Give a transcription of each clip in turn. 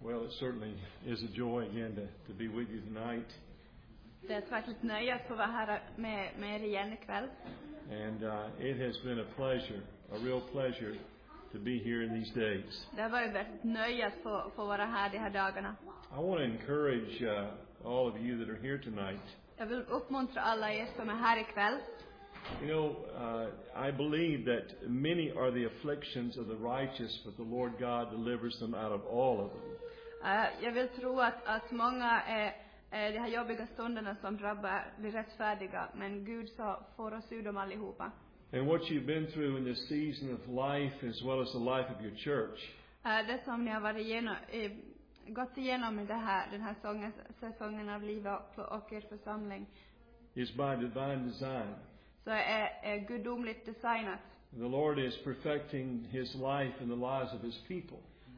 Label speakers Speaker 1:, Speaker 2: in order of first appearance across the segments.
Speaker 1: Well, it certainly is a joy again to be with you tonight.
Speaker 2: Det är ett verkligt nöje att få vara här med er igen ikväll.
Speaker 1: And it has been a pleasure, a real pleasure to be here in these days.
Speaker 2: Det har varit ett nöje att få vara här de här dagarna.
Speaker 1: I want to encourage all of you that are here tonight.
Speaker 2: Jag vill uppmuntra alla er som är här ikväll.
Speaker 1: You know, I believe that many are the afflictions of the righteous, but the Lord God delivers them out of all of them.
Speaker 2: Jag vill tro att många är de här jobbiga stunderna som drabbar de rättfärdiga, men Gud så får oss ur dem allihopa.
Speaker 1: And what you've been through in this season of life, as well as the life of your church,
Speaker 2: Det som ni har varit gått igenom i den här säsongen av livet och er församling,
Speaker 1: is by divine design.
Speaker 2: så är gudomligt designat.
Speaker 1: The Lord is perfecting His life in the lives of His people.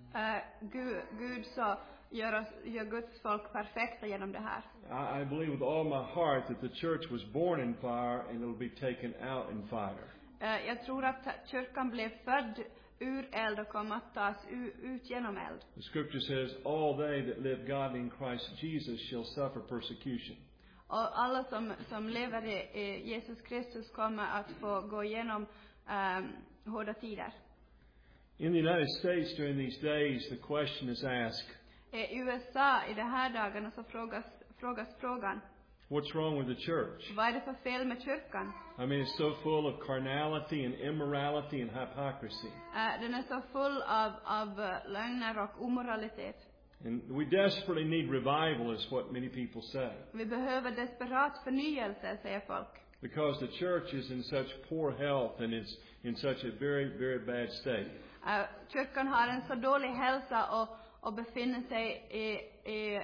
Speaker 2: Gud så gör Guds folk perfekta genom det här.
Speaker 1: I believe with all my heart that the church was born in fire and it will be taken out in fire.
Speaker 2: Jag tror att kyrkan blev född ur eld och kommer att tas ut genom eld.
Speaker 1: The scripture says, all they that live godly in Christ Jesus shall suffer persecution.
Speaker 2: Och alla som lever i Jesus Kristus kommer att få gå igenom hårda tider.
Speaker 1: In the United States during these days, the question is asked,
Speaker 2: I USA i de här dagarna så frågas frågan,
Speaker 1: what's wrong with the church?
Speaker 2: vad är det för fel med kyrkan?
Speaker 1: I mean, it's so full of carnality and immorality and hypocrisy.
Speaker 2: Den är så full av lögner och omoralitet.
Speaker 1: And we desperately need revival is what many people say.
Speaker 2: Vi behöver desperat förnyelse, säger folk.
Speaker 1: Because the church is in such poor health and it's in such a very, very bad state.
Speaker 2: Kyrkan har en så dålig hälsa och befinner sig i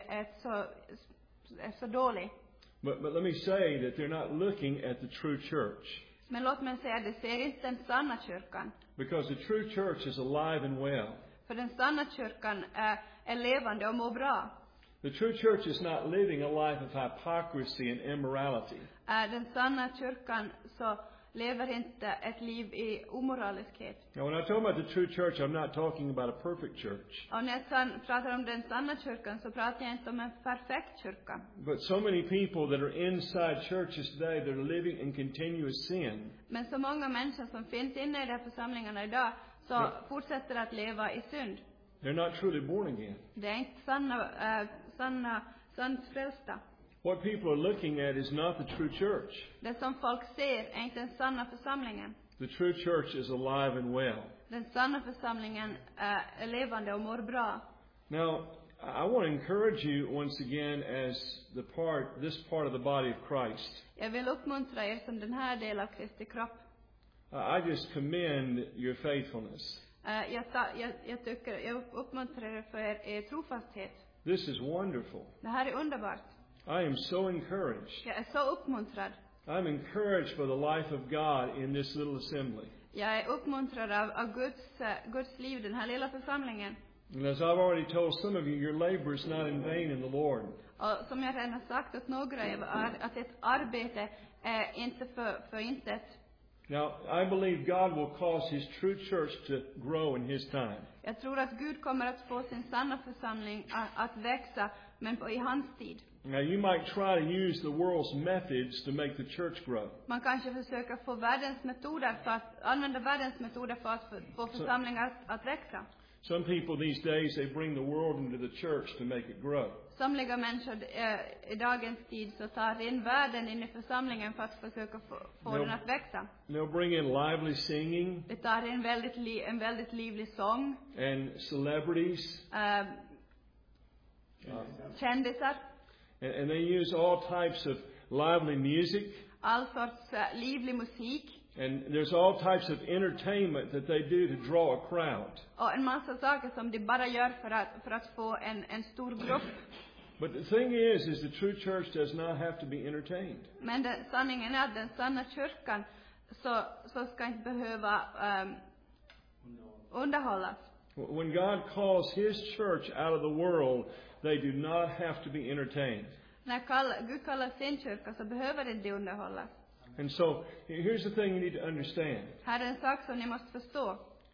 Speaker 2: ett så dålig.
Speaker 1: But let me say that they're not looking at the true church.
Speaker 2: Men låt mig säga, det ser inte den sanna kyrkan.
Speaker 1: Because the true church is alive and well.
Speaker 2: För den sanna kyrkan är levande och mår bra.
Speaker 1: The true church is not living a life of hypocrisy and immorality.
Speaker 2: Den sanna kyrkan så lever inte ett liv i omoraliskhet.
Speaker 1: Now, when I talk about the true church, I'm not talking about a perfect church.
Speaker 2: Och när jag pratar om den sanna kyrkan så pratar jag inte om en perfekt kyrka.
Speaker 1: But so many people that are inside churches today, they're living in continuous sin.
Speaker 2: Men så många människor som finns inne i de här församlingarna idag så fortsätter att leva i synd.
Speaker 1: They're not truly born again.
Speaker 2: Det är inte sant frälsta.
Speaker 1: What people are looking at is not the true church.
Speaker 2: Det som folk ser är inte den sanna församlingen.
Speaker 1: The true church is alive and well.
Speaker 2: Den sanna församlingen är levande och mår bra.
Speaker 1: Now, I want to encourage you once again as this part of the body of Christ.
Speaker 2: Jag vill uppmuntra er som den här delen av Kristi kropp.
Speaker 1: I just commend your faithfulness.
Speaker 2: Jag uppmuntrar er för er trofasthet.
Speaker 1: This is wonderful.
Speaker 2: Det här är underbart.
Speaker 1: I am so encouraged.
Speaker 2: Jag är så uppmuntrad.
Speaker 1: I'm encouraged by the life of God in this little assembly.
Speaker 2: Jag är uppmuntrad av Guds liv i den här lilla församlingen.
Speaker 1: And as I've already told some of you, your labor is not in vain in the Lord.
Speaker 2: Och som jag redan har sagt åt några är att ett arbete är inte för intet.
Speaker 1: Now, I believe God will cause His true church to grow in His time.
Speaker 2: Jag tror att Gud kommer att få sin sanna församling att växa, men i hans tid.
Speaker 1: Now, you might try to use the world's methods to make the church grow.
Speaker 2: Man kanske försöker få använda världens metoder för att få församlingar att växa.
Speaker 1: Some people these days, they bring the world into the church to make it grow.
Speaker 2: Somliga människor i dagens tid så tar in världen in i församlingen för att försöka få den att växa.
Speaker 1: They'll bring in lively singing.
Speaker 2: Det tar in en väldigt livlig sång.
Speaker 1: And celebrities.
Speaker 2: Kändisar.
Speaker 1: And they use all types of lively music.
Speaker 2: All sorts livlig musik.
Speaker 1: And there's all types of entertainment that they do to draw a crowd.
Speaker 2: Och en massa saker som de bara gör för att få en stor grupp.
Speaker 1: But the thing is the true church does not have to be entertained.
Speaker 2: Men sanningen är att den sanna kyrkan så ska inte behöva underhållas.
Speaker 1: When God calls His church out of the world, they do not have to be entertained.
Speaker 2: När Gud kallar sin kyrka så behöver det inte underhållas.
Speaker 1: And so, here's the thing you need to understand.
Speaker 2: Här är en sak som ni måste förstå.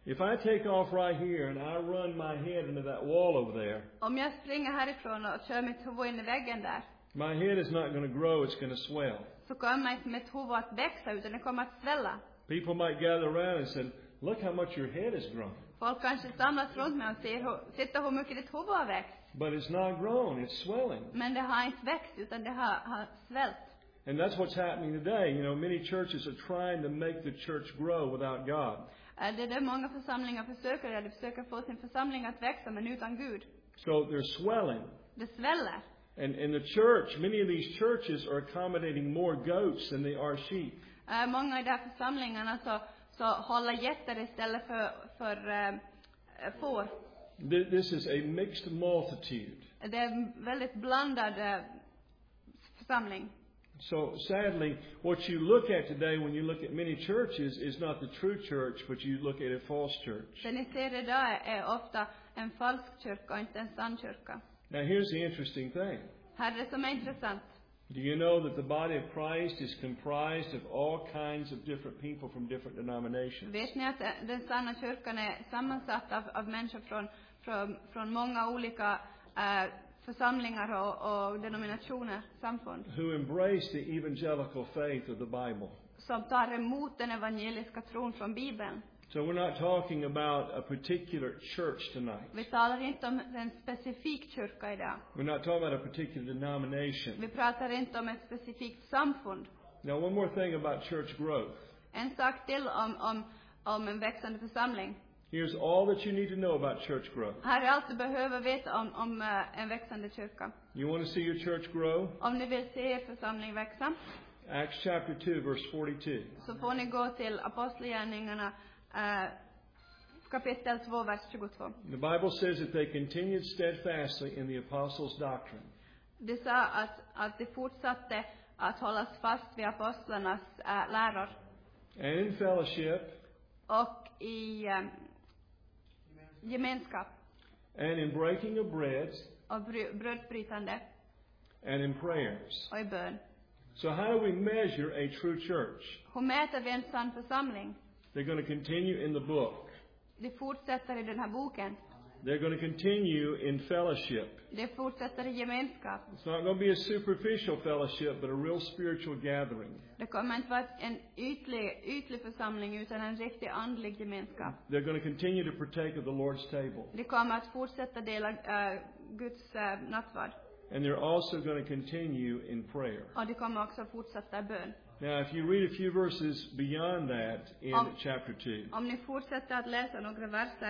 Speaker 1: If I take off right here and I run my head into that wall over there,
Speaker 2: Om jag springer härifrån och kör mitt huvud in i väggen där,
Speaker 1: my head is not going to grow, it's going to swell.
Speaker 2: så kommer inte mitt huvud att växa utan det kommer att svälla.
Speaker 1: People might gather around and say, look how much your head has grown.
Speaker 2: Folk kanske samlas runt mig och ser hur mycket ditt huvud har växt.
Speaker 1: But it's not grown, it's swelling.
Speaker 2: Men det har inte växt utan det har svällt.
Speaker 1: And that's what's happening today. You know, many churches are trying to make the church grow without God.
Speaker 2: Det är många församlingar försöker få sin församling att växa men utan Gud.
Speaker 1: So they're swelling.
Speaker 2: Det sväller.
Speaker 1: And in the church, many of these churches are accommodating more goats than they are sheep.
Speaker 2: Många i de här församlingarna så håller getter istället för får.
Speaker 1: This is a mixed multitude.
Speaker 2: Det är en väldigt blandad församling.
Speaker 1: So sadly, what you look at today when you look at many churches is not the true church, but you look at a false church.
Speaker 2: Det ni ser idag är ofta en falsk kyrka och inte en sann kyrka.
Speaker 1: Now here's the interesting thing.
Speaker 2: Här är det som är intressant.
Speaker 1: Do you know that the body of Christ is comprised of all kinds of different people from different denominations?
Speaker 2: Vet ni att den sanna kyrkan är sammansatt av människor från många olika församlingar och denominationer, samfund.
Speaker 1: Who embrace the evangelical faith of the Bible.
Speaker 2: Som tar emot den evangeliska tron från Bibeln.
Speaker 1: So we're not talking about a particular church tonight.
Speaker 2: Vi talar inte om en specifik kyrka idag.
Speaker 1: We're not talking about a particular denomination.
Speaker 2: Vi pratar inte om ett specifikt samfund.
Speaker 1: Now one more thing about church growth.
Speaker 2: En sak till om en växande församling.
Speaker 1: Here's all that you need to know about church growth.
Speaker 2: Här är allt du behöver veta om en växande kyrka.
Speaker 1: You want to see your church grow?
Speaker 2: Om ni vill se er församling växa,
Speaker 1: Acts chapter 2 verse 42.
Speaker 2: så får ni gå till Apostlagärningarna kapitel 2 vers 22.
Speaker 1: The Bible says that they continued steadfastly in the apostles' doctrine.
Speaker 2: Det sa att de fortsatte att hållas fast vid apostlarnas läror.
Speaker 1: And in fellowship.
Speaker 2: Och i gemenskap.
Speaker 1: And in breaking of bread.
Speaker 2: Och brödbrytande.
Speaker 1: And in prayers.
Speaker 2: Och i bön.
Speaker 1: So how do we measure a true church?
Speaker 2: Hur mäter vi en sann församling?
Speaker 1: They're going to continue in the book.
Speaker 2: De fortsätter i den här boken.
Speaker 1: They're going to continue in fellowship.
Speaker 2: De fortsätter i gemenskap.
Speaker 1: It's not going to be a superficial fellowship, but a real spiritual gathering.
Speaker 2: Det kommer inte vara en ytlig församling utan en riktig andlig gemenskap.
Speaker 1: They're going to continue to partake of the Lord's table.
Speaker 2: De kommer att fortsätta dela Guds nattvard.
Speaker 1: And they're also going to continue in prayer.
Speaker 2: Och de kommer också att fortsätta bön.
Speaker 1: Now, if you read a few verses beyond that in chapter 2.
Speaker 2: Om ni fortsätter att läsa några verser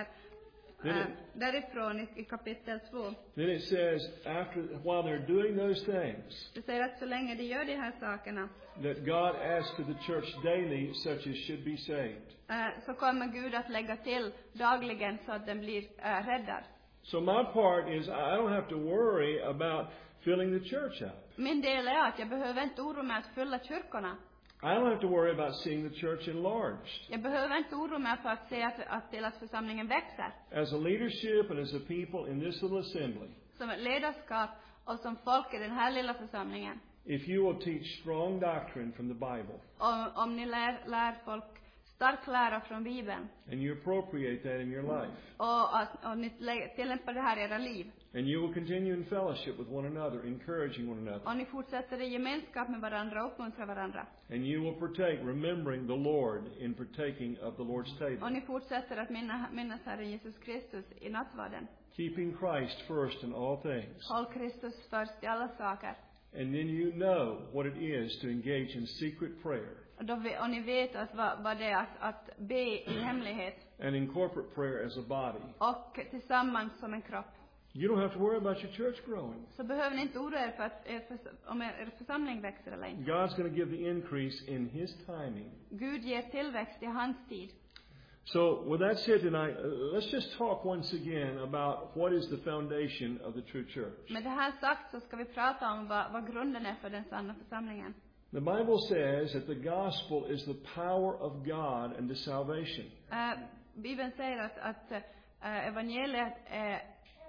Speaker 2: därifrån i kapitel 2.
Speaker 1: Then it says, while they're doing those things,
Speaker 2: det säger att så länge de gör de här sakerna,
Speaker 1: that God asks of the church daily, such as should be saved.
Speaker 2: Så kommer Gud att lägga till dagligen så att den blir räddad.
Speaker 1: So my part is I don't have to worry about filling the church up.
Speaker 2: Min del är att jag behöver inte oroa mig att fylla kyrkorna.
Speaker 1: I don't have to worry about seeing the church enlarged.
Speaker 2: Jag behöver inte oroa mig för att se att församlingen växer.
Speaker 1: As a leadership and as a people in this little assembly.
Speaker 2: Som ett ledarskap och som folk i den här lilla församlingen.
Speaker 1: If you will teach strong doctrine from the Bible.
Speaker 2: Om ni lär folk stark lära från Bibeln.
Speaker 1: And you appropriate that in your life.
Speaker 2: Och ni tillämpar det här i era liv.
Speaker 1: And you will continue in fellowship with one another, encouraging one another.
Speaker 2: Och ni fortsätter i gemenskap med varandra och uppmuntrar varandra.
Speaker 1: And you will partake, remembering the Lord in partaking of the Lord's table.
Speaker 2: Och ni fortsätter att minnas Herren Jesus Kristus i nattvarden.
Speaker 1: Keeping Christ first in all things.
Speaker 2: Håll Kristus först i alla saker.
Speaker 1: And then you know what it is to engage in secret prayer.
Speaker 2: Och ni vet vad det är att be i hemlighet.
Speaker 1: And in corporate prayer as a body.
Speaker 2: Och tillsammans som en kropp.
Speaker 1: You don't have to worry about your church growing.
Speaker 2: Så behöver ni inte oroa er om er församling växer eller inte.
Speaker 1: God's going to give the increase in His timing.
Speaker 2: Gud ger tillväxt i hans tid.
Speaker 1: So with that said tonight, let's just talk once again about what is the foundation of the true church.
Speaker 2: Med det här sagt så ska vi prata om vad grunden är för den sanna församlingen.
Speaker 1: The Bible says that the gospel is the power of God and the salvation.
Speaker 2: Bibeln säger att evangeliet är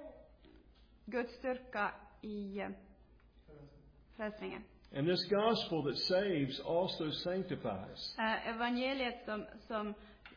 Speaker 2: Guds styrka i frälsningen.
Speaker 1: And this gospel that saves also sanctifies.
Speaker 2: Evangeliet som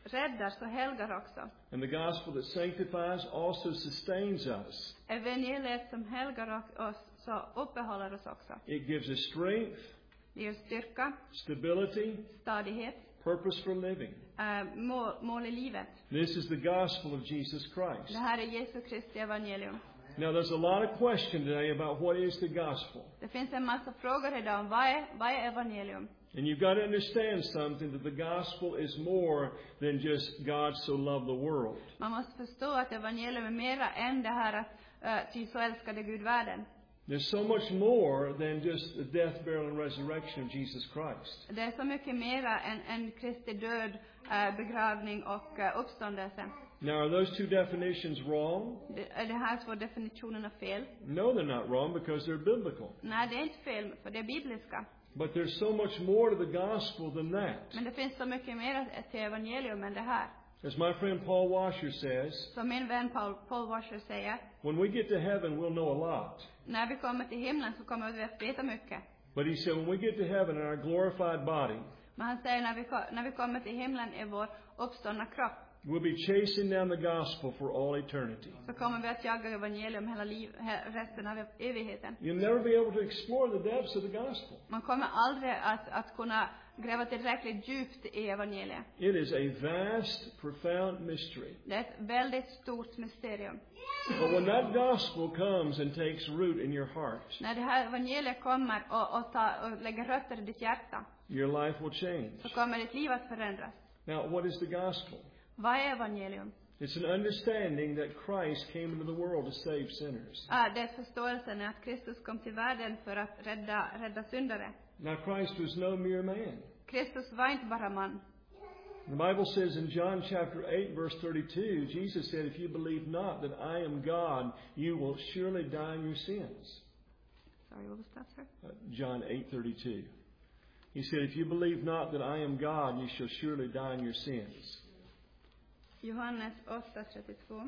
Speaker 2: räddar så helgar också.
Speaker 1: And the gospel that sanctifies also sustains us.
Speaker 2: Evangeliet som helgar oss så uppehåller oss också.
Speaker 1: It gives us strength,
Speaker 2: Det ger styrka,
Speaker 1: stability,
Speaker 2: stadighet,
Speaker 1: purpose for living.
Speaker 2: mål i livet.
Speaker 1: This is the gospel of Jesus Christ.
Speaker 2: Det här är Jesu Kristi evangelium.
Speaker 1: Now there's a lot of question today about what is the gospel.
Speaker 2: Det finns en massa frågor idag om vad är evangelium?
Speaker 1: And you've got to understand something, that the gospel is more than just God so loved the world.
Speaker 2: Man måste förstå att evangelium är mera än det här att ty så älskade Gud världen.
Speaker 1: There's so much more than just the death, burial and resurrection of Jesus Christ.
Speaker 2: Det är så mycket mera än Kristi död, begravning och uppståndelse.
Speaker 1: Now, are those two definitions wrong?
Speaker 2: Är det här två definitionerna fel?
Speaker 1: No, they're not wrong because they're biblical.
Speaker 2: Nej, det är inte fel, för det är bibliska.
Speaker 1: But there's so much more to the gospel than that.
Speaker 2: Men det finns så mycket mer till evangelium än det här.
Speaker 1: As my friend Paul Washer says,
Speaker 2: Som min vän Paul Washer säger,
Speaker 1: when we get to heaven, we'll know a lot.
Speaker 2: när vi kommer till himlen så kommer vi att veta mycket.
Speaker 1: But he said, when we get to heaven in our glorified body,
Speaker 2: Men han säger när vi kommer till himlen i vår uppståndna kropp,
Speaker 1: we'll be chasing down the gospel for all eternity.
Speaker 2: så kommer vi att jaga evangelium resten av evigheten.
Speaker 1: You'll never be able to explore the depths of the gospel.
Speaker 2: Man kommer aldrig att kunna gräva tillräckligt djupt i evangeliet.
Speaker 1: It is a vast, profound mystery.
Speaker 2: Det är ett väldigt stort mysterium.
Speaker 1: But when that gospel comes and takes root in your heart,
Speaker 2: När det här evangeliet kommer och lägger rötter i ditt hjärta,
Speaker 1: your life will change.
Speaker 2: så kommer ditt liv att förändras.
Speaker 1: Now, what is the gospel?
Speaker 2: Vad är evangelium?
Speaker 1: It's an understanding that Christ came into the world to save sinners.
Speaker 2: Det är förståelsen att Kristus kom till världen för att rädda syndare.
Speaker 1: Now, Christ was no mere man.
Speaker 2: Kristus var inte bara man.
Speaker 1: The Bible says in John chapter 8, verse 32, Jesus said, if you believe not that I am God, you will surely die in your sins.
Speaker 2: Sorry, what was that, sir?
Speaker 1: John 8:32. He said, if you believe not that I am God, you shall surely die in your sins.
Speaker 2: Johannes 8:32.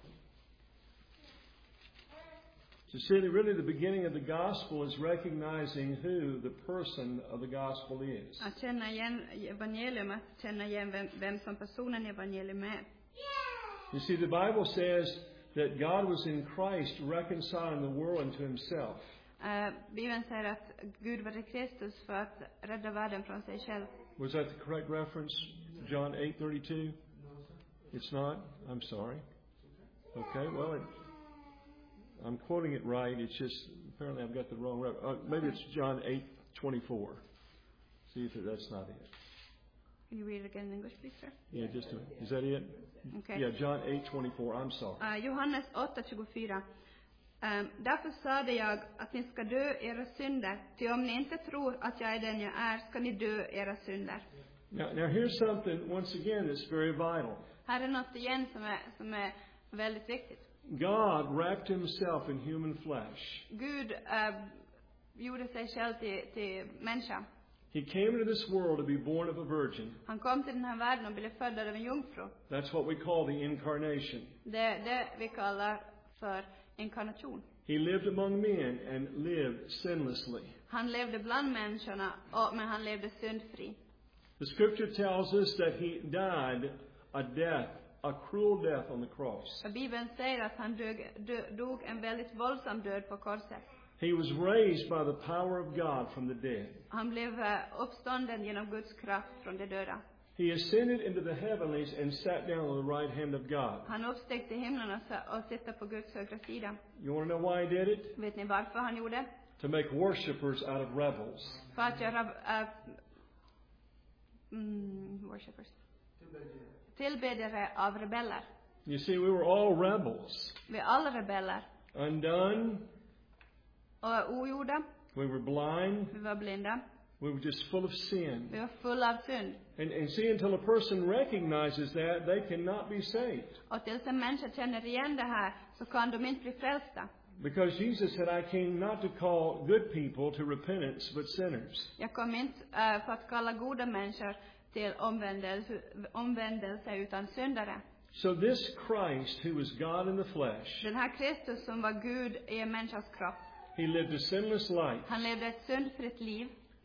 Speaker 1: So see, really the beginning of the gospel is recognizing who the person of the gospel is.
Speaker 2: Att känna igen evangelium, att känna igen vem som personen i evangelium är.
Speaker 1: You see, the Bible says that God was in Christ reconciling the world unto himself.
Speaker 2: Bibeln säger att Gud var i Kristus för att rädda världen från sig själv.
Speaker 1: Was that the correct reference? John 8:32? It's not? I'm sorry. Okay, well, I'm quoting it right. It's just, apparently I've got the wrong reference. Maybe it's John 8:24. See if that's not it.
Speaker 2: Can you read it again in English, please, sir?
Speaker 1: Yeah, just a minute. Is that it?
Speaker 2: Okay.
Speaker 1: Yeah, John 8:24. I'm sorry.
Speaker 2: Johannes 8:24. Därför sade jag att ni ska dö era synder, ty om ni inte tror att jag är den jag är, ska ni dö era synder.
Speaker 1: Now here's something, once again, that's very vital.
Speaker 2: Här är något igen som är väldigt viktigt.
Speaker 1: God wrapped himself in human flesh.
Speaker 2: Gud gjorde sig själv till människa.
Speaker 1: He came into this world to be born of a virgin.
Speaker 2: Han kom till den här världen och blev född av en jungfru.
Speaker 1: That's what we call the incarnation.
Speaker 2: Det vi kallar för inkarnation.
Speaker 1: He lived among men and lived sinlessly.
Speaker 2: Han levde bland människorna, men han levde syndfri.
Speaker 1: The scripture tells us that he died a cruel death on the cross.
Speaker 2: Bibeln säger att han dog en väldigt våldsam död på korset.
Speaker 1: He was raised by the power of God from the dead.
Speaker 2: Han blev uppstånden genom Guds kraft från de döda.
Speaker 1: He ascended into the heavenlies and sat down on the right hand of God.
Speaker 2: Han uppsteg till himlen och sitter på Guds högra sida.
Speaker 1: You want to know why he did it?
Speaker 2: Vet ni varför han gjorde?
Speaker 1: To make worshipers out of rebels.
Speaker 2: För att göra worshipers. Tillbedjare av rebeller.
Speaker 1: You see, we were all rebels.
Speaker 2: Vi är alla rebeller.
Speaker 1: Undone.
Speaker 2: Och ogjorda.
Speaker 1: We were blind.
Speaker 2: Vi var blinda.
Speaker 1: We were just full of sin.
Speaker 2: Vi var fulla av synd.
Speaker 1: And see, until a person recognizes that, they cannot be saved.
Speaker 2: Och tills en människa känner igen det här så kan de inte bli frälsta.
Speaker 1: Because Jesus said, I came not to call good people to repentance, but sinners.
Speaker 2: Jag kom inte för att kalla goda människor till omvändelse utan syndare.
Speaker 1: So this Christ, who was God in the flesh,
Speaker 2: Den här Kristus som var Gud i en människas kropp.
Speaker 1: he lived a sinless life.
Speaker 2: Han levde ett syndfritt liv.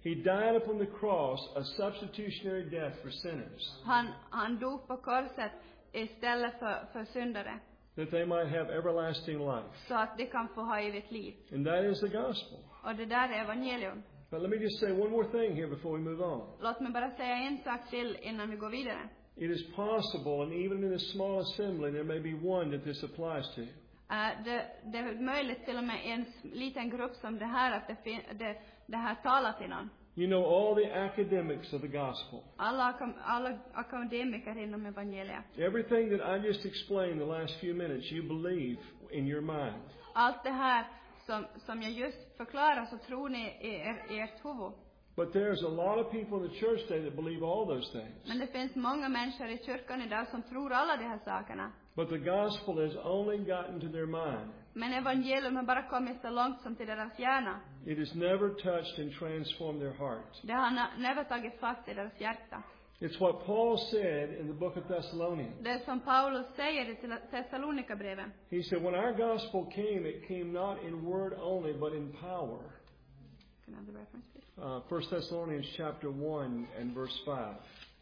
Speaker 1: He died upon the cross, a substitutionary death for sinners,
Speaker 2: Han dog på korset istället för syndare.
Speaker 1: that they might have everlasting life.
Speaker 2: Så att de kan få ha evigt liv.
Speaker 1: And that is the gospel.
Speaker 2: Och det där är evangelium.
Speaker 1: But let me just say one more thing here before we move on.
Speaker 2: Låt mig bara säga en sak till innan vi går vidare.
Speaker 1: It is possible, and even in a small assembly, there may be one that this applies to.
Speaker 2: Det är möjligt till och med i en liten grupp som det här att det här talar till någon.
Speaker 1: You know all the academics of the gospel.
Speaker 2: Alla akademiker inom evangeliet.
Speaker 1: Everything that I just explained the last few minutes, you believe in your mind.
Speaker 2: Allt det här som jag just förklarar så tror ni i ert huvud.
Speaker 1: But there's a lot of people in the church today that believe all those things.
Speaker 2: Men det finns många människor i kyrkan idag som tror alla de här sakerna.
Speaker 1: But the gospel has only gotten to their mind.
Speaker 2: Men evangelium har bara kommit så långt som till deras hjärna.
Speaker 1: It has never touched and transformed their heart.
Speaker 2: Det har never tagit fast i deras hjärta.
Speaker 1: It's what Paul said in the book of Thessalonians.
Speaker 2: Det som Paulus säger i Thessalonikabrevet.
Speaker 1: He said, when our gospel came, it came not in word only, but in power.
Speaker 2: Can I have the reference, please?
Speaker 1: 1 Thessalonians chapter 1 and verse 5.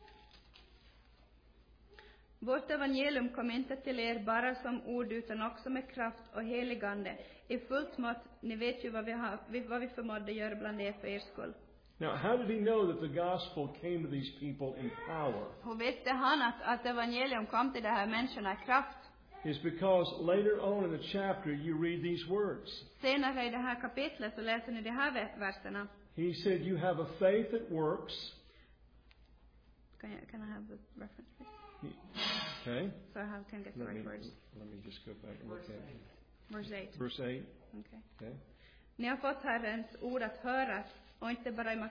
Speaker 2: Vårt evangelium kom inte till er bara som ord utan också med kraft och heligande. I fullt mått, ni vet ju vad vi förmådde göra bland er för er skull.
Speaker 1: Now, how did he know that the gospel came to these people in power?
Speaker 2: Hur visste han att evangelium kom till de här människorna i kraft?
Speaker 1: It's because later on in the chapter you read these words.
Speaker 2: Senare i det här kapitlet så läser ni de här verserna.
Speaker 1: He said, you have a faith that works.
Speaker 2: Can I have the reference, please?
Speaker 1: Okay.
Speaker 2: So I can get the right words.
Speaker 1: Let me just go back and look at it.
Speaker 2: Verse 8.
Speaker 1: Verse 8.
Speaker 2: Okay. Ni har fått Herrens ord att höra och inte bara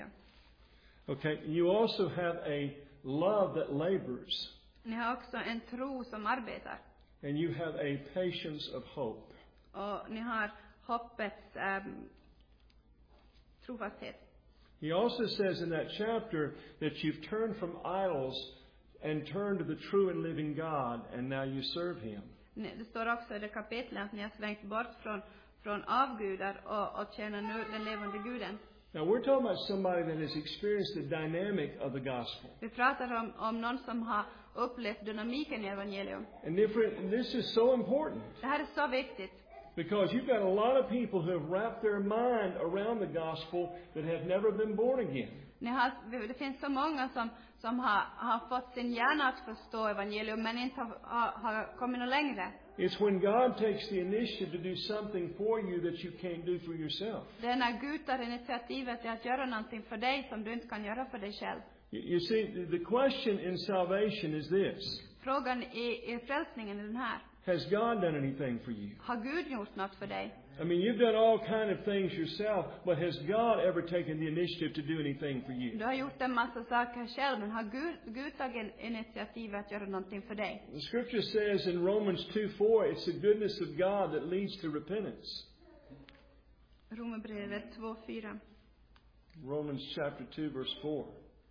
Speaker 1: Okay. You also have a love that labors.
Speaker 2: Ni har också en tro som arbetar.
Speaker 1: And you have a patience of hope.
Speaker 2: Och ni har hoppets trofasthet.
Speaker 1: He also says in that chapter that you've turned from idols and turned to the true and living God, and now you serve Him.
Speaker 2: Det står också i det kapitlet att ni har svängt bort från avgudar och tjänar nu den levande Guden.
Speaker 1: Now we're talking about somebody that has experienced the dynamic of the gospel.
Speaker 2: Vi pratar om någon som har upplevt dynamiken i evangelium.
Speaker 1: And this is so important.
Speaker 2: Det här är så viktigt.
Speaker 1: Because you've got a lot of people who have wrapped their mind around the gospel that have never been born again.
Speaker 2: Det finns så många som har fått sin hjärna att förstå evangelium men inte har kommit något längre.
Speaker 1: It's when God takes the initiative to do something for you that you can't do for yourself.
Speaker 2: Det är när Gud tar initiativet till att göra någonting för dig som du inte kan göra för dig själv.
Speaker 1: You see, the question in salvation is this.
Speaker 2: Frågan i frälsningen är den här.
Speaker 1: Has God done anything for you?
Speaker 2: Har Gud gjort något för dig?
Speaker 1: I mean, you've done all kind of things yourself, but has God ever taken the initiative to do anything for you?
Speaker 2: Du har gjort en massa saker själv, men har Gud tagit initiativ att göra någonting för dig?
Speaker 1: The scripture says in Romans 2:4, it's the goodness of God that leads to repentance.
Speaker 2: Romarbrevet 2:4.
Speaker 1: Romans chapter 2 verse 4.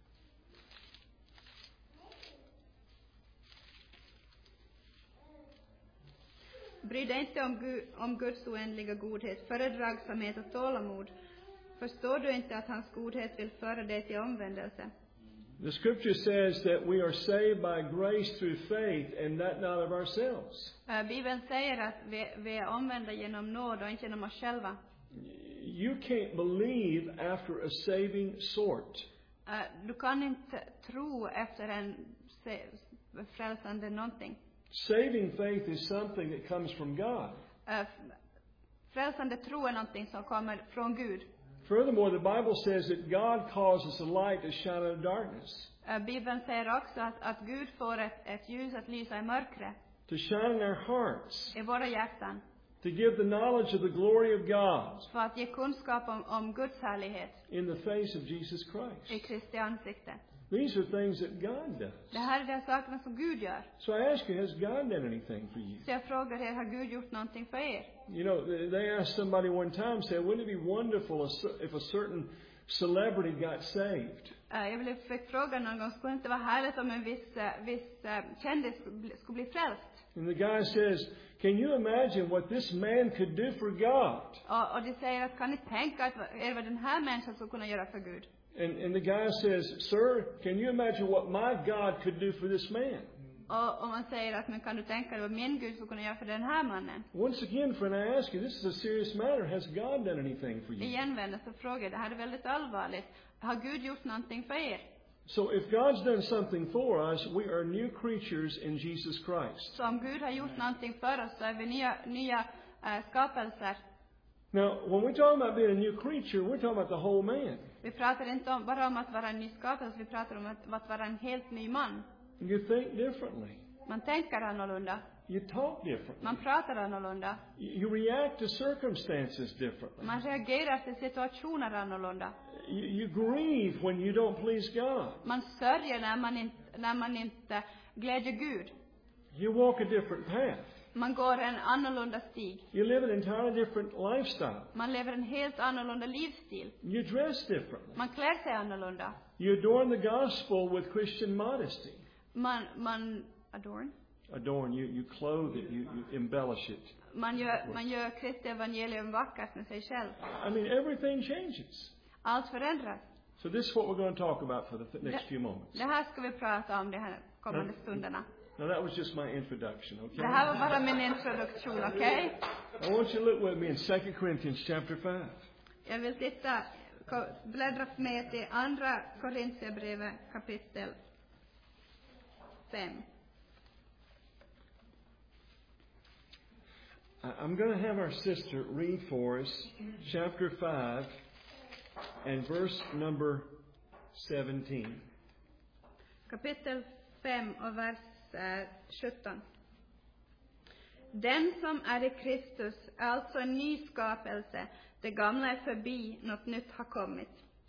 Speaker 2: Bry dig inte om Guds oändliga godhet, fördragsamhet och tålamod. Förstår du inte att hans godhet vill föra dig till omvändelse?
Speaker 1: The scripture says that we are saved by grace through faith and that not of ourselves.
Speaker 2: Bibeln säger att vi är omvända genom nåd och inte genom oss själva.
Speaker 1: You can't believe after a saving sort.
Speaker 2: Du kan inte tro efter en frälsande någonting.
Speaker 1: Saving faith is something that comes from God.
Speaker 2: Frälsande tro är någonting som kommer från Gud.
Speaker 1: Furthermore, the Bible says that God causes a light to shine in darkness.
Speaker 2: Bibeln säger också att Gud får ett ljus att lysa i mörkret.
Speaker 1: To shine in our hearts.
Speaker 2: I våra hjärtan.
Speaker 1: To give the knowledge of the glory of God.
Speaker 2: För att ge kunskap om Guds härlighet.
Speaker 1: In the face of Jesus Christ.
Speaker 2: I Kristi ansikte.
Speaker 1: These are things that God does.
Speaker 2: Det här är de sakerna som Gud gör.
Speaker 1: So I ask you, has God done anything for you?
Speaker 2: Så jag frågar er, har Gud gjort någonting för er?
Speaker 1: You know, they asked somebody one time, said, wouldn't it be wonderful if a certain celebrity got saved.
Speaker 2: Jag fick frågan någon gång, skulle det inte vara härligt om en viss kändis skulle bli frälst?
Speaker 1: And the guy says, can you imagine what this man could do for God?
Speaker 2: Och de säger att kan ni tänka att vad den här människan skulle kunna göra för Gud?
Speaker 1: And the guy says, sir, can you imagine what my God could do for this man?
Speaker 2: Och man säger att men kan du tänka dig vad min Gud skulle kunna göra för den här mannen?
Speaker 1: Once again, friend, I ask you, this is a serious matter. Has God done anything for you?
Speaker 2: Igen vänder så frågar jag, det här är väldigt allvarligt. Har Gud gjort någonting för er?
Speaker 1: So if God's done something for us, we are new creatures in Jesus Christ.
Speaker 2: Så om Gud har gjort någonting för oss så är vi nya skapelser.
Speaker 1: Now, when we talk about being a new creature, we're talking about the whole man.
Speaker 2: Vi pratar inte bara om att vara en ny skapelse, vi pratar om att vara en helt ny man.
Speaker 1: You think differently.
Speaker 2: Man tänker annorlunda.
Speaker 1: You talk differently.
Speaker 2: Man pratar annorlunda.
Speaker 1: You react to circumstances differently.
Speaker 2: Man reagerar till situationer annorlunda.
Speaker 1: You grieve when you don't please God.
Speaker 2: Man sörjer när man inte glädjer Gud.
Speaker 1: You walk a different path.
Speaker 2: Man går en annorlunda stig.
Speaker 1: You live an entirely different lifestyle.
Speaker 2: Man lever en helt annorlunda livsstil.
Speaker 1: You dress differently.
Speaker 2: Man klär sig annorlunda.
Speaker 1: You adorn the gospel with Christian modesty.
Speaker 2: Man
Speaker 1: Adorn, you clothe it, you embellish it.
Speaker 2: Man gör Kristi evangelium vackert med sig själv.
Speaker 1: I mean, everything changes.
Speaker 2: Allt förändras.
Speaker 1: So this is what we're going to talk about for the next few moments.
Speaker 2: Det här ska vi prata om de här kommande stunderna.
Speaker 1: Now that was just my introduction, okay?
Speaker 2: Det här var bara min introduktion, okej?
Speaker 1: I want you to look with me in 2 Corinthians chapter 5.
Speaker 2: Jag vill bläddra med till andra Korintierbrevet kapitel 5.
Speaker 1: I'm going to have our sister read for us chapter 5 and verse number 17.
Speaker 2: Kapitel 5 och vers 17. Den som är i Kristus är alltså en ny skapelse. Det gamla är förbi, något nytt har kommit.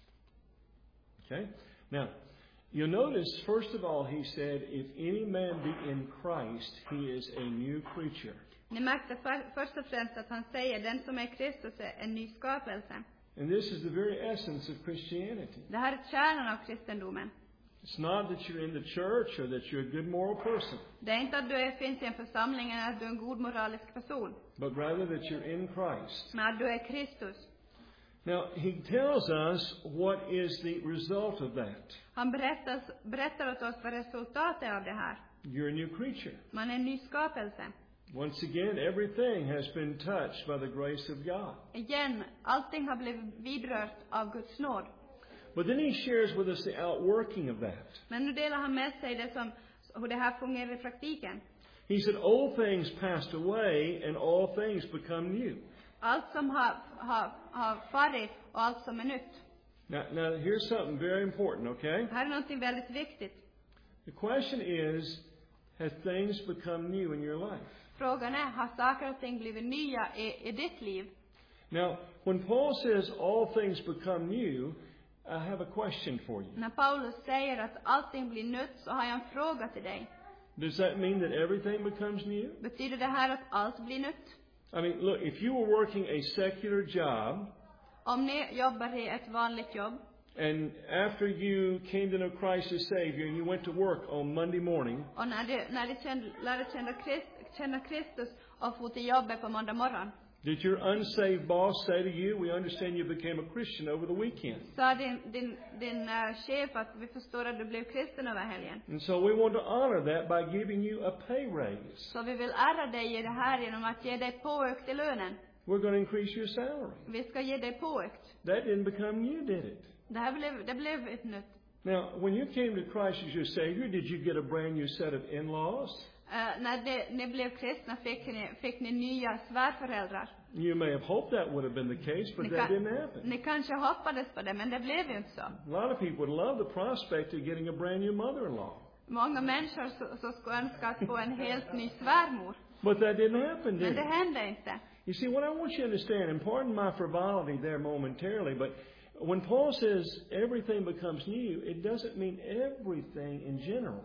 Speaker 1: Okay? Now, you'll notice, first of all, he said, if any man be in Christ, he is a new creature.
Speaker 2: Ni märkte först och främst att han säger den som är i Kristus är en ny skapelse.
Speaker 1: And this is the very essence of Christianity.
Speaker 2: Det här är kärnan av kristendomen.
Speaker 1: It's not that you're in the church or that you're a good moral person,
Speaker 2: Det är inte att finns i en församling eller att du är en god moralisk person.
Speaker 1: but rather that you're in Christ.
Speaker 2: Men att du är Kristus.
Speaker 1: Now, he tells us what is the result of that.
Speaker 2: Han berättar åt oss vad resultatet är av det här.
Speaker 1: You're a new creature.
Speaker 2: Man är en ny skapelse.
Speaker 1: Once again, everything has been touched by the grace of God.
Speaker 2: Igen, allting har blivit vidrört av Guds nåd.
Speaker 1: But then he shares with us the outworking of that.
Speaker 2: Men nu delar han med sig hur det här fungerar i praktiken.
Speaker 1: He said, old things passed away and all things become new.
Speaker 2: Allt som har farit och allt som är nytt.
Speaker 1: Now here's something very important, okay?
Speaker 2: Det här är någonting väldigt viktigt.
Speaker 1: The question is, has things become new in your life?
Speaker 2: Frågan är, har saker och ting blivit nya i ditt liv?
Speaker 1: Now, when Paul says all things become new, I have a question for you.
Speaker 2: När Paulus säger att allting blir nytt så har jag en fråga till dig.
Speaker 1: Does that mean that everything becomes new?
Speaker 2: Betyder det här att allt blir nytt?
Speaker 1: I mean, look, if you were working a secular job,
Speaker 2: Om ni jobbar i ett vanligt jobb
Speaker 1: and after you came to know Christ as Savior and you went to work on Monday morning,
Speaker 2: och när du lärde känna Kristus och for till jobbet på måndag morgon,
Speaker 1: did your unsaved boss say to you, we understand you became a Christian over the weekend?
Speaker 2: sa din chef att vi förstår att du blev kristen över helgen.
Speaker 1: And so we want to honor that by giving you a pay raise.
Speaker 2: Så vi vill ära dig i det här genom att ge dig påökt i lönen.
Speaker 1: We're going to increase your salary.
Speaker 2: Vi ska ge dig påökt.
Speaker 1: That didn't become new, did it?
Speaker 2: Det blev ett nytt.
Speaker 1: Now, when you came to Christ as your Savior, did you get a brand new set of in-laws?
Speaker 2: När ni blev kristna fick ni nya svärföräldrar.
Speaker 1: You may have hoped that would have been the case, but that didn't happen.
Speaker 2: Ni kanske hoppades på det, men det blev ju inte så.
Speaker 1: A lot of people would love the prospect of getting a brand new mother-in-law.
Speaker 2: Många människor så skulle önska att få en helt ny svärmor.
Speaker 1: But that didn't happen, did
Speaker 2: Men det
Speaker 1: it?
Speaker 2: hände inte.
Speaker 1: You see, what I want you to understand, and pardon my frivolity there momentarily, but when Paul says everything becomes new, it doesn't mean everything in general.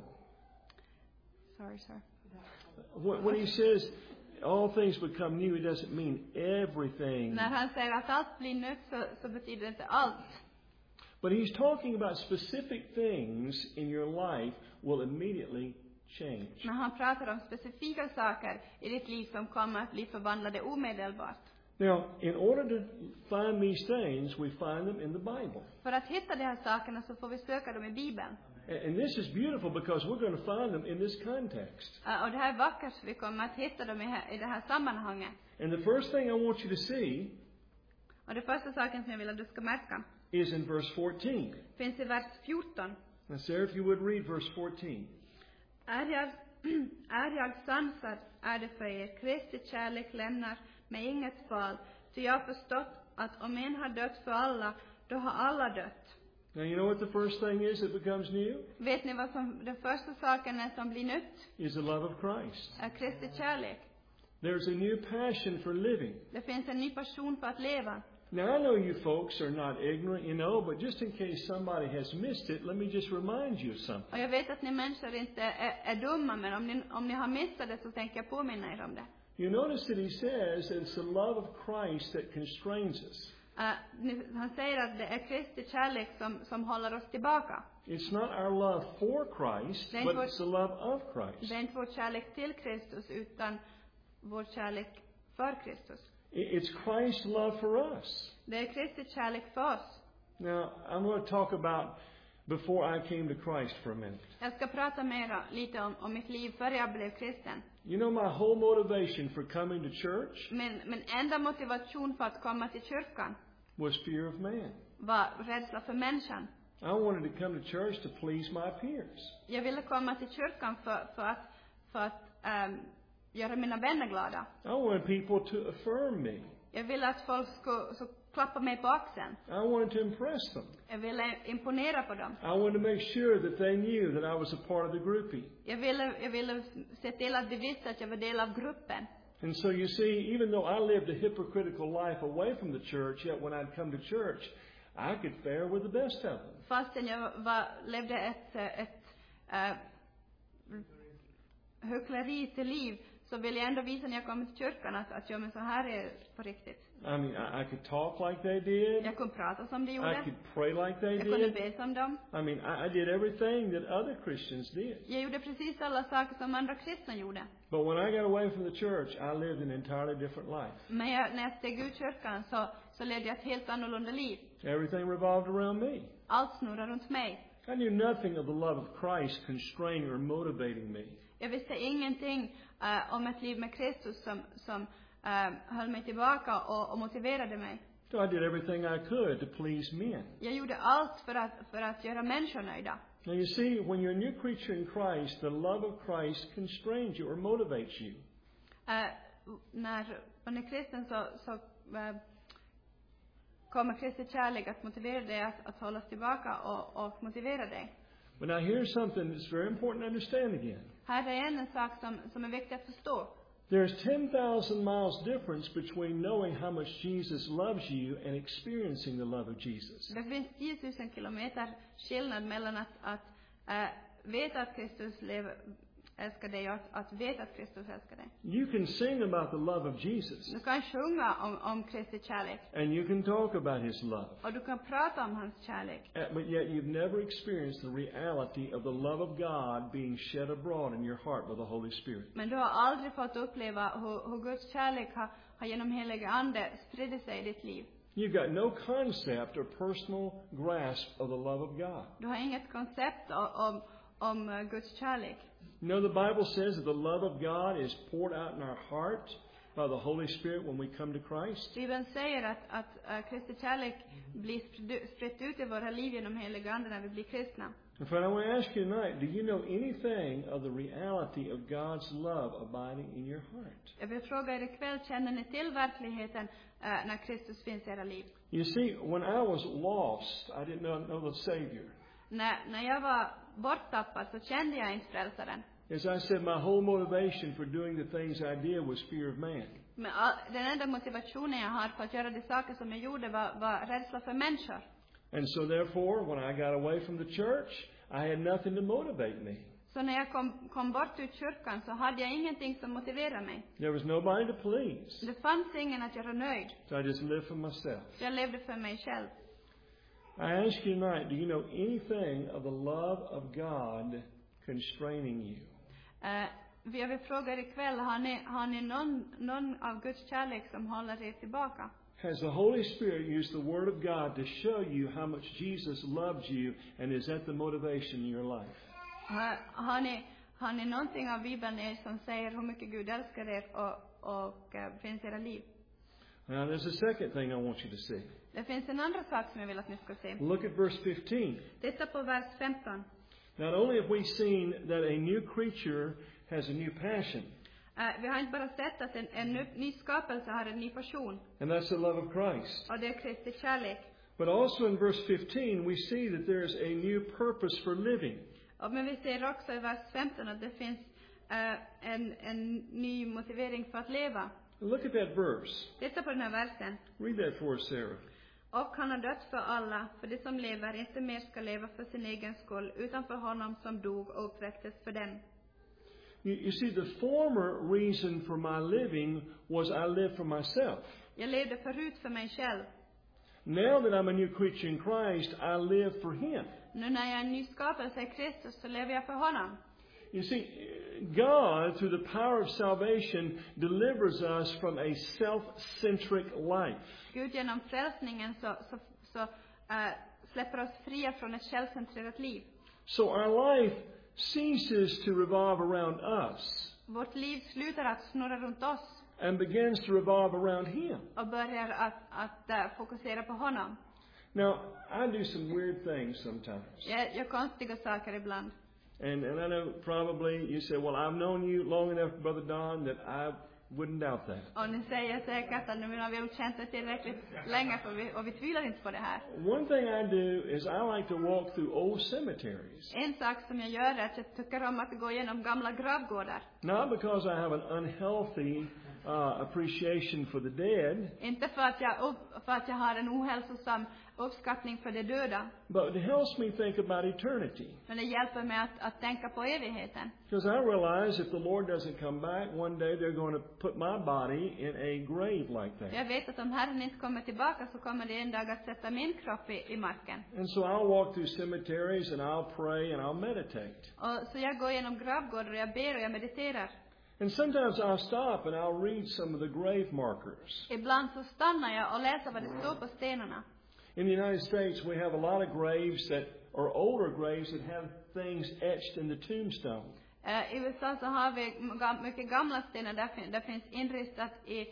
Speaker 2: Sorry, sir.
Speaker 1: When he says all things become new, it doesn't mean everything.
Speaker 2: När han säger att allt blir nytt så betyder det inte allt.
Speaker 1: But he's talking about specific things in your life will immediately change.
Speaker 2: Men han pratar om specifika saker i ditt liv som kommer att bli förvandlade omedelbart.
Speaker 1: Now, in order to find these things, we find them in the Bible.
Speaker 2: För att hitta de här sakerna så får vi söka dem i Bibeln.
Speaker 1: And this is beautiful because we're going to find them in this context.
Speaker 2: Och det här är vackert, för vi kommer att hitta dem i det här sammanhanget.
Speaker 1: And the first thing I want you to see
Speaker 2: Och det första saken som jag vill att du ska märka
Speaker 1: is in verse 14.
Speaker 2: finns i vers 14.
Speaker 1: Now, Sarah, if you would read verse 14.
Speaker 2: Är jag sansad är det för er. Kristi kärlek lämnar mig inget fall. Ty jag har förstått att om en har dött för alla, då har alla dött.
Speaker 1: Now, you know what the first thing is that becomes new?
Speaker 2: Vet ni vad som den första saken är som blir nytt?
Speaker 1: Is the love of Christ.
Speaker 2: Är Kristi kärlek.
Speaker 1: There's a new passion for living.
Speaker 2: Det finns en ny passion för att leva.
Speaker 1: Now, I know you folks are not ignorant, you know, but just in case somebody has missed it, let me just remind you of something.
Speaker 2: Och jag vet att ni människor inte är dumma, men om ni har missat det så tänker jag påminna er om det.
Speaker 1: You notice that he says that it's the love of Christ that constrains us.
Speaker 2: Han säger att det är Kristi kärlek som håller oss tillbaka.
Speaker 1: It's not our love for Christ,
Speaker 2: Then
Speaker 1: but
Speaker 2: what-
Speaker 1: it's the love of Christ.
Speaker 2: Det är inte vår kärlek till Kristus, utan vår kärlek för Kristus.
Speaker 1: It's Christ's love for us.
Speaker 2: Det är Kristi kärlek för oss.
Speaker 1: Now, I'm going to talk about before I came to Christ for a minute.
Speaker 2: Jag ska prata lite om mitt liv före jag blev kristen.
Speaker 1: You know, my whole motivation for coming to church
Speaker 2: Men enda motivation för att komma till kyrkan
Speaker 1: was fear of man.
Speaker 2: var rädsla för människan.
Speaker 1: I wanted to come to church to please my peers.
Speaker 2: Jag ville komma till kyrkan för att göra mina vänner glada.
Speaker 1: I wanted people to affirm me.
Speaker 2: Jag ville att folk skulle klappa mig på axeln.
Speaker 1: I wanted to impress them.
Speaker 2: Jag ville imponera på dem.
Speaker 1: I wanted to make sure that they knew that I was a part of the groupie.
Speaker 2: Jag ville se till att de visste att jag var del av gruppen.
Speaker 1: And so you see, even though I lived a hypocritical life away from the church, yet when I'd come to church, I could fare with the best of them.
Speaker 2: Fastän jag levde ett hyckleri till liv, så vill jag ändå visa när jag kommer till kyrkan att jag men så här är på riktigt.
Speaker 1: I mean, I could talk like they did.
Speaker 2: Jag kunde prata som de
Speaker 1: I
Speaker 2: gjorde.
Speaker 1: could pray like they
Speaker 2: Jag kunde
Speaker 1: did.
Speaker 2: be som dem.
Speaker 1: I mean, I did everything that other Christians did.
Speaker 2: Jag gjorde precis alla saker som andra kristna gjorde.
Speaker 1: But when I got away from the church, I lived an entirely different life.
Speaker 2: Men när jag steg ut kyrkan så levde jag ett helt annorlunda liv.
Speaker 1: Everything revolved around me.
Speaker 2: Allt snurrade runt mig.
Speaker 1: I knew nothing of the love of Christ constraining or motivating me.
Speaker 2: Jag visste ingenting om ett liv med Kristus som höll mig tillbaka och motiverade mig.
Speaker 1: So I did everything I could to please men.
Speaker 2: Jag gjorde allt för att göra människor nöjda.
Speaker 1: Now you see, when you're a new creature in Christ, the love of Christ constrains you or motivates you.
Speaker 2: När man är kristen så kommer Kristi kärlek att motivera dig att hållas tillbaka och motivera dig.
Speaker 1: But now here's something that's very important to understand again.
Speaker 2: Här är en sak som är viktig att förstå.
Speaker 1: There's 10,000 miles difference between knowing how much Jesus loves you and experiencing the love of Jesus.
Speaker 2: Det finns 10 000 kilometer skillnad mellan att veta att Kristus älskar dig och att veta att Kristus älskar dig.
Speaker 1: You can sing about the love of Jesus.
Speaker 2: Du kan sjunga om Kristi kärlek.
Speaker 1: And you can talk about His love.
Speaker 2: Och du kan prata om hans kärlek.
Speaker 1: But yet you've never experienced the reality of the love of God being shed abroad in your heart by the Holy Spirit.
Speaker 2: Men du har aldrig fått uppleva hur Guds kärlek har genom heliga ande spridit sig i ditt liv.
Speaker 1: You've got no concept or personal grasp of the love of God.
Speaker 2: Du har inget koncept om Guds kärlek.
Speaker 1: You know, the Bible says that the love of God is poured out in our heart by the Holy Spirit when we come to Christ.
Speaker 2: Bibeln säger att Kristi kärlek blir spritt ut i våra liv genom heliga ande när vi blir kristna.
Speaker 1: And friend, I want to ask you tonight, do you know anything of the reality of God's love abiding in your heart?
Speaker 2: Jag vill fråga er ikväll, känner ni till verkligheten när Kristus finns i era liv?
Speaker 1: You see, when I was lost, I didn't know the Savior.
Speaker 2: När jag var borttappad så kände jag inte frälsaren.
Speaker 1: As I said, my whole motivation for doing the things I did was fear of man.
Speaker 2: Men den enda motivationen jag har för att göra de saker som jag gjorde var rädsla för människor.
Speaker 1: And so therefore, when I got away from the church, I had nothing to motivate me.
Speaker 2: Så när jag kom bort ur kyrkan så hade jag ingenting som motiverade mig.
Speaker 1: There was nobody to please.
Speaker 2: Det fanns ingen att göra nöjd.
Speaker 1: So I just lived for myself.
Speaker 2: Så jag levde för mig själv.
Speaker 1: I ask you tonight, do you know anything of the love of God constraining you?
Speaker 2: Jag vill fråga er ikväll, har ni någon av Guds kärlek som håller er tillbaka?
Speaker 1: Has the Holy Spirit used the Word of God to show you how much Jesus loves you, and is that the motivation in your life?
Speaker 2: Har ni någonting av Bibeln er som säger hur mycket Gud älskar er och finns i era liv?
Speaker 1: Now there's a second thing I want you to see.
Speaker 2: Det finns en andra sak som jag vill att ni ska se.
Speaker 1: Look at verse 15.
Speaker 2: Titta på vers 15.
Speaker 1: Not only have we seen that a new creature has a new passion,
Speaker 2: Vi har inte bara sett att en ny skapelse har en ny passion,
Speaker 1: and that's the love of Christ.
Speaker 2: och det är Kristi kärlek.
Speaker 1: But also in verse 15, we see that there's a new purpose for living.
Speaker 2: Men vi ser också i vers 15 att det finns en ny motivering för att leva.
Speaker 1: Look at that verse.
Speaker 2: Titta på den här versen.
Speaker 1: Read that for us, Sarah.
Speaker 2: Och han har dött för alla, för de som lever inte mer ska leva för sin egen skull, utan för honom som dog och uppväcktes för dem.
Speaker 1: You see, the former reason for my living was I lived for myself.
Speaker 2: Jag levde förut för mig själv.
Speaker 1: Now that I'm a new creature in Christ, I live for Him.
Speaker 2: Nu när jag är en ny skapelse i Kristus så lever jag för honom.
Speaker 1: You see, God, through the power of salvation, delivers us from a self-centric life.
Speaker 2: Gud genom frälsningen så släpper oss fria från ett självcentrerat liv.
Speaker 1: So our life ceases to revolve around us
Speaker 2: Vårt liv slutar att snurra runt oss
Speaker 1: and begins to revolve around Him.
Speaker 2: och börjar att fokusera på honom.
Speaker 1: Now, I do some weird things sometimes.
Speaker 2: Jag gör konstiga saker ibland.
Speaker 1: And I know probably you say, well, I've known you long enough, Brother Don, that I wouldn't doubt that.
Speaker 2: Och ni säger säkert att nu har vi känt det tillräckligt länge och vi tvivlar inte på det här.
Speaker 1: One thing I do is I like to walk through old cemeteries.
Speaker 2: En sak som jag gör är att jag tycker om att gå igenom gamla gravgårdar.
Speaker 1: Not because I have an unhealthy appreciation for the dead,
Speaker 2: Inte för att jag har en ohälsosam uppskattning för de döda,
Speaker 1: but it helps me think about eternity.
Speaker 2: men det hjälper mig att tänka på evigheten.
Speaker 1: Because I realize if the Lord doesn't come back, one day they're going to put my body in a grave like that.
Speaker 2: Jag vet att om Herren inte kommer tillbaka så kommer det en dag att sätta min kropp i marken.
Speaker 1: And so I'll walk through cemeteries and I'll pray and I'll meditate.
Speaker 2: Och så jag går igenom gravgårdar och jag ber och jag mediterar.
Speaker 1: And sometimes I'll stop and I'll read some of the grave markers.
Speaker 2: Ibland så stannar jag och läser vad det står på stenarna.
Speaker 1: In the United States, we have a lot of graves that are older graves that have things etched in the tombstone.
Speaker 2: I USA så har vi mycket gamla stenar där finns inristat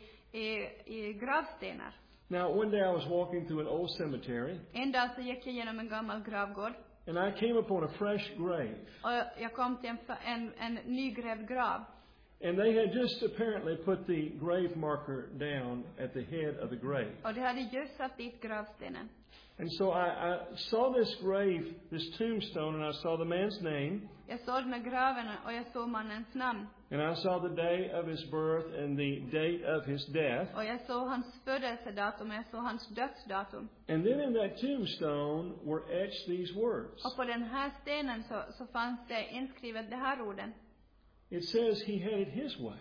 Speaker 2: i gravstenar.
Speaker 1: Now, one day I was walking through an old cemetery,
Speaker 2: En dag så gick jag genom en gammal gravgård
Speaker 1: and I came upon a fresh grave.
Speaker 2: och jag kom till en nygrävd grav.
Speaker 1: And they had just apparently put the grave marker down at the head of the grave.
Speaker 2: Och de hade just satt dit gravstenen.
Speaker 1: And so I saw this grave, this tombstone, and I saw the man's name.
Speaker 2: Jag såg den här graven och jag såg mannens namn.
Speaker 1: And I saw the day of his birth and the date of his death.
Speaker 2: Och jag såg hans födelsedatum och jag såg hans dödsdatum.
Speaker 1: And then in that tombstone were etched these words.
Speaker 2: Och på den här stenen så fanns det inskrivet de här orden.
Speaker 1: It says he had it his way.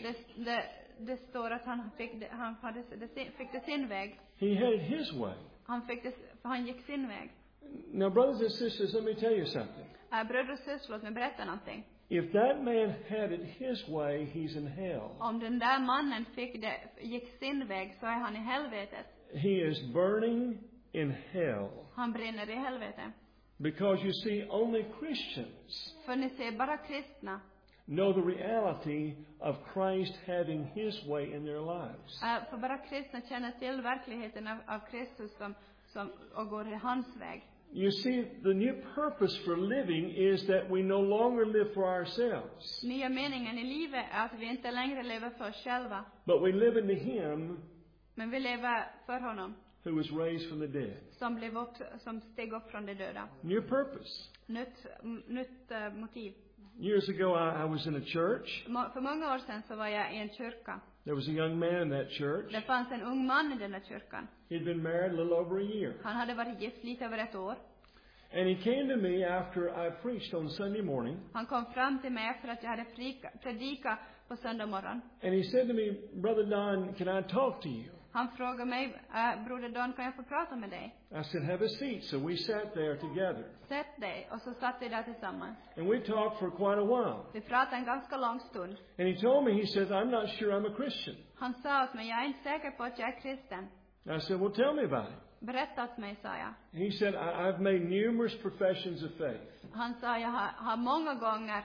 Speaker 2: Det står att han fick det sin väg.
Speaker 1: He had it his way.
Speaker 2: Han gick sin väg.
Speaker 1: Now, brothers and sisters, let me tell you something.
Speaker 2: Bröder och systrar, låt mig berätta någonting.
Speaker 1: If that man had it his way, he's in hell.
Speaker 2: Om den där mannen gick sin väg så är han i helvetet.
Speaker 1: He is burning in hell.
Speaker 2: Han brinner i helvetet.
Speaker 1: Because you see, only Christians
Speaker 2: För ni ser, bara kristna
Speaker 1: know the reality of Christ having his way in their lives.
Speaker 2: för bara kristna känner till verkligheten av Kristus som och går i hans väg.
Speaker 1: You see, the new purpose for living is that we no longer live for ourselves,
Speaker 2: Nya meningen i livet är att vi inte längre lever för oss själva,
Speaker 1: but we live into Him
Speaker 2: men vi lever för honom
Speaker 1: who was raised from the dead.
Speaker 2: som steg upp från de döda.
Speaker 1: New purpose.
Speaker 2: Nytt motiv.
Speaker 1: Years ago, I was in a church.
Speaker 2: För många år sedan så var jag i en kyrka.
Speaker 1: There was a young man in that church.
Speaker 2: Det fanns en ung man i den där kyrkan.
Speaker 1: He'd been married a little over a year.
Speaker 2: Han hade varit gift lite över ett år.
Speaker 1: And he came to me after I preached on Sunday morning.
Speaker 2: Han kom fram till mig efter att jag hade predikat på söndag morgon.
Speaker 1: And he said to me, Brother Don, can I talk to you?
Speaker 2: Han frågade mig, Broder Don, kan jag få prata med dig?
Speaker 1: I said, have a seat. So we sat there together.
Speaker 2: Sätt dig. Och så satt vi där tillsammans.
Speaker 1: And we talked for quite a while.
Speaker 2: Vi pratade en ganska lång stund.
Speaker 1: And he told me, he says, I'm not sure I'm a Christian.
Speaker 2: Han sa åt mig, jag är inte säker på att jag är kristen.
Speaker 1: I said, well, tell me about it.
Speaker 2: Berätta åt mig, sa jag.
Speaker 1: He said, I've made numerous professions of faith.
Speaker 2: Han sa, jag har många gånger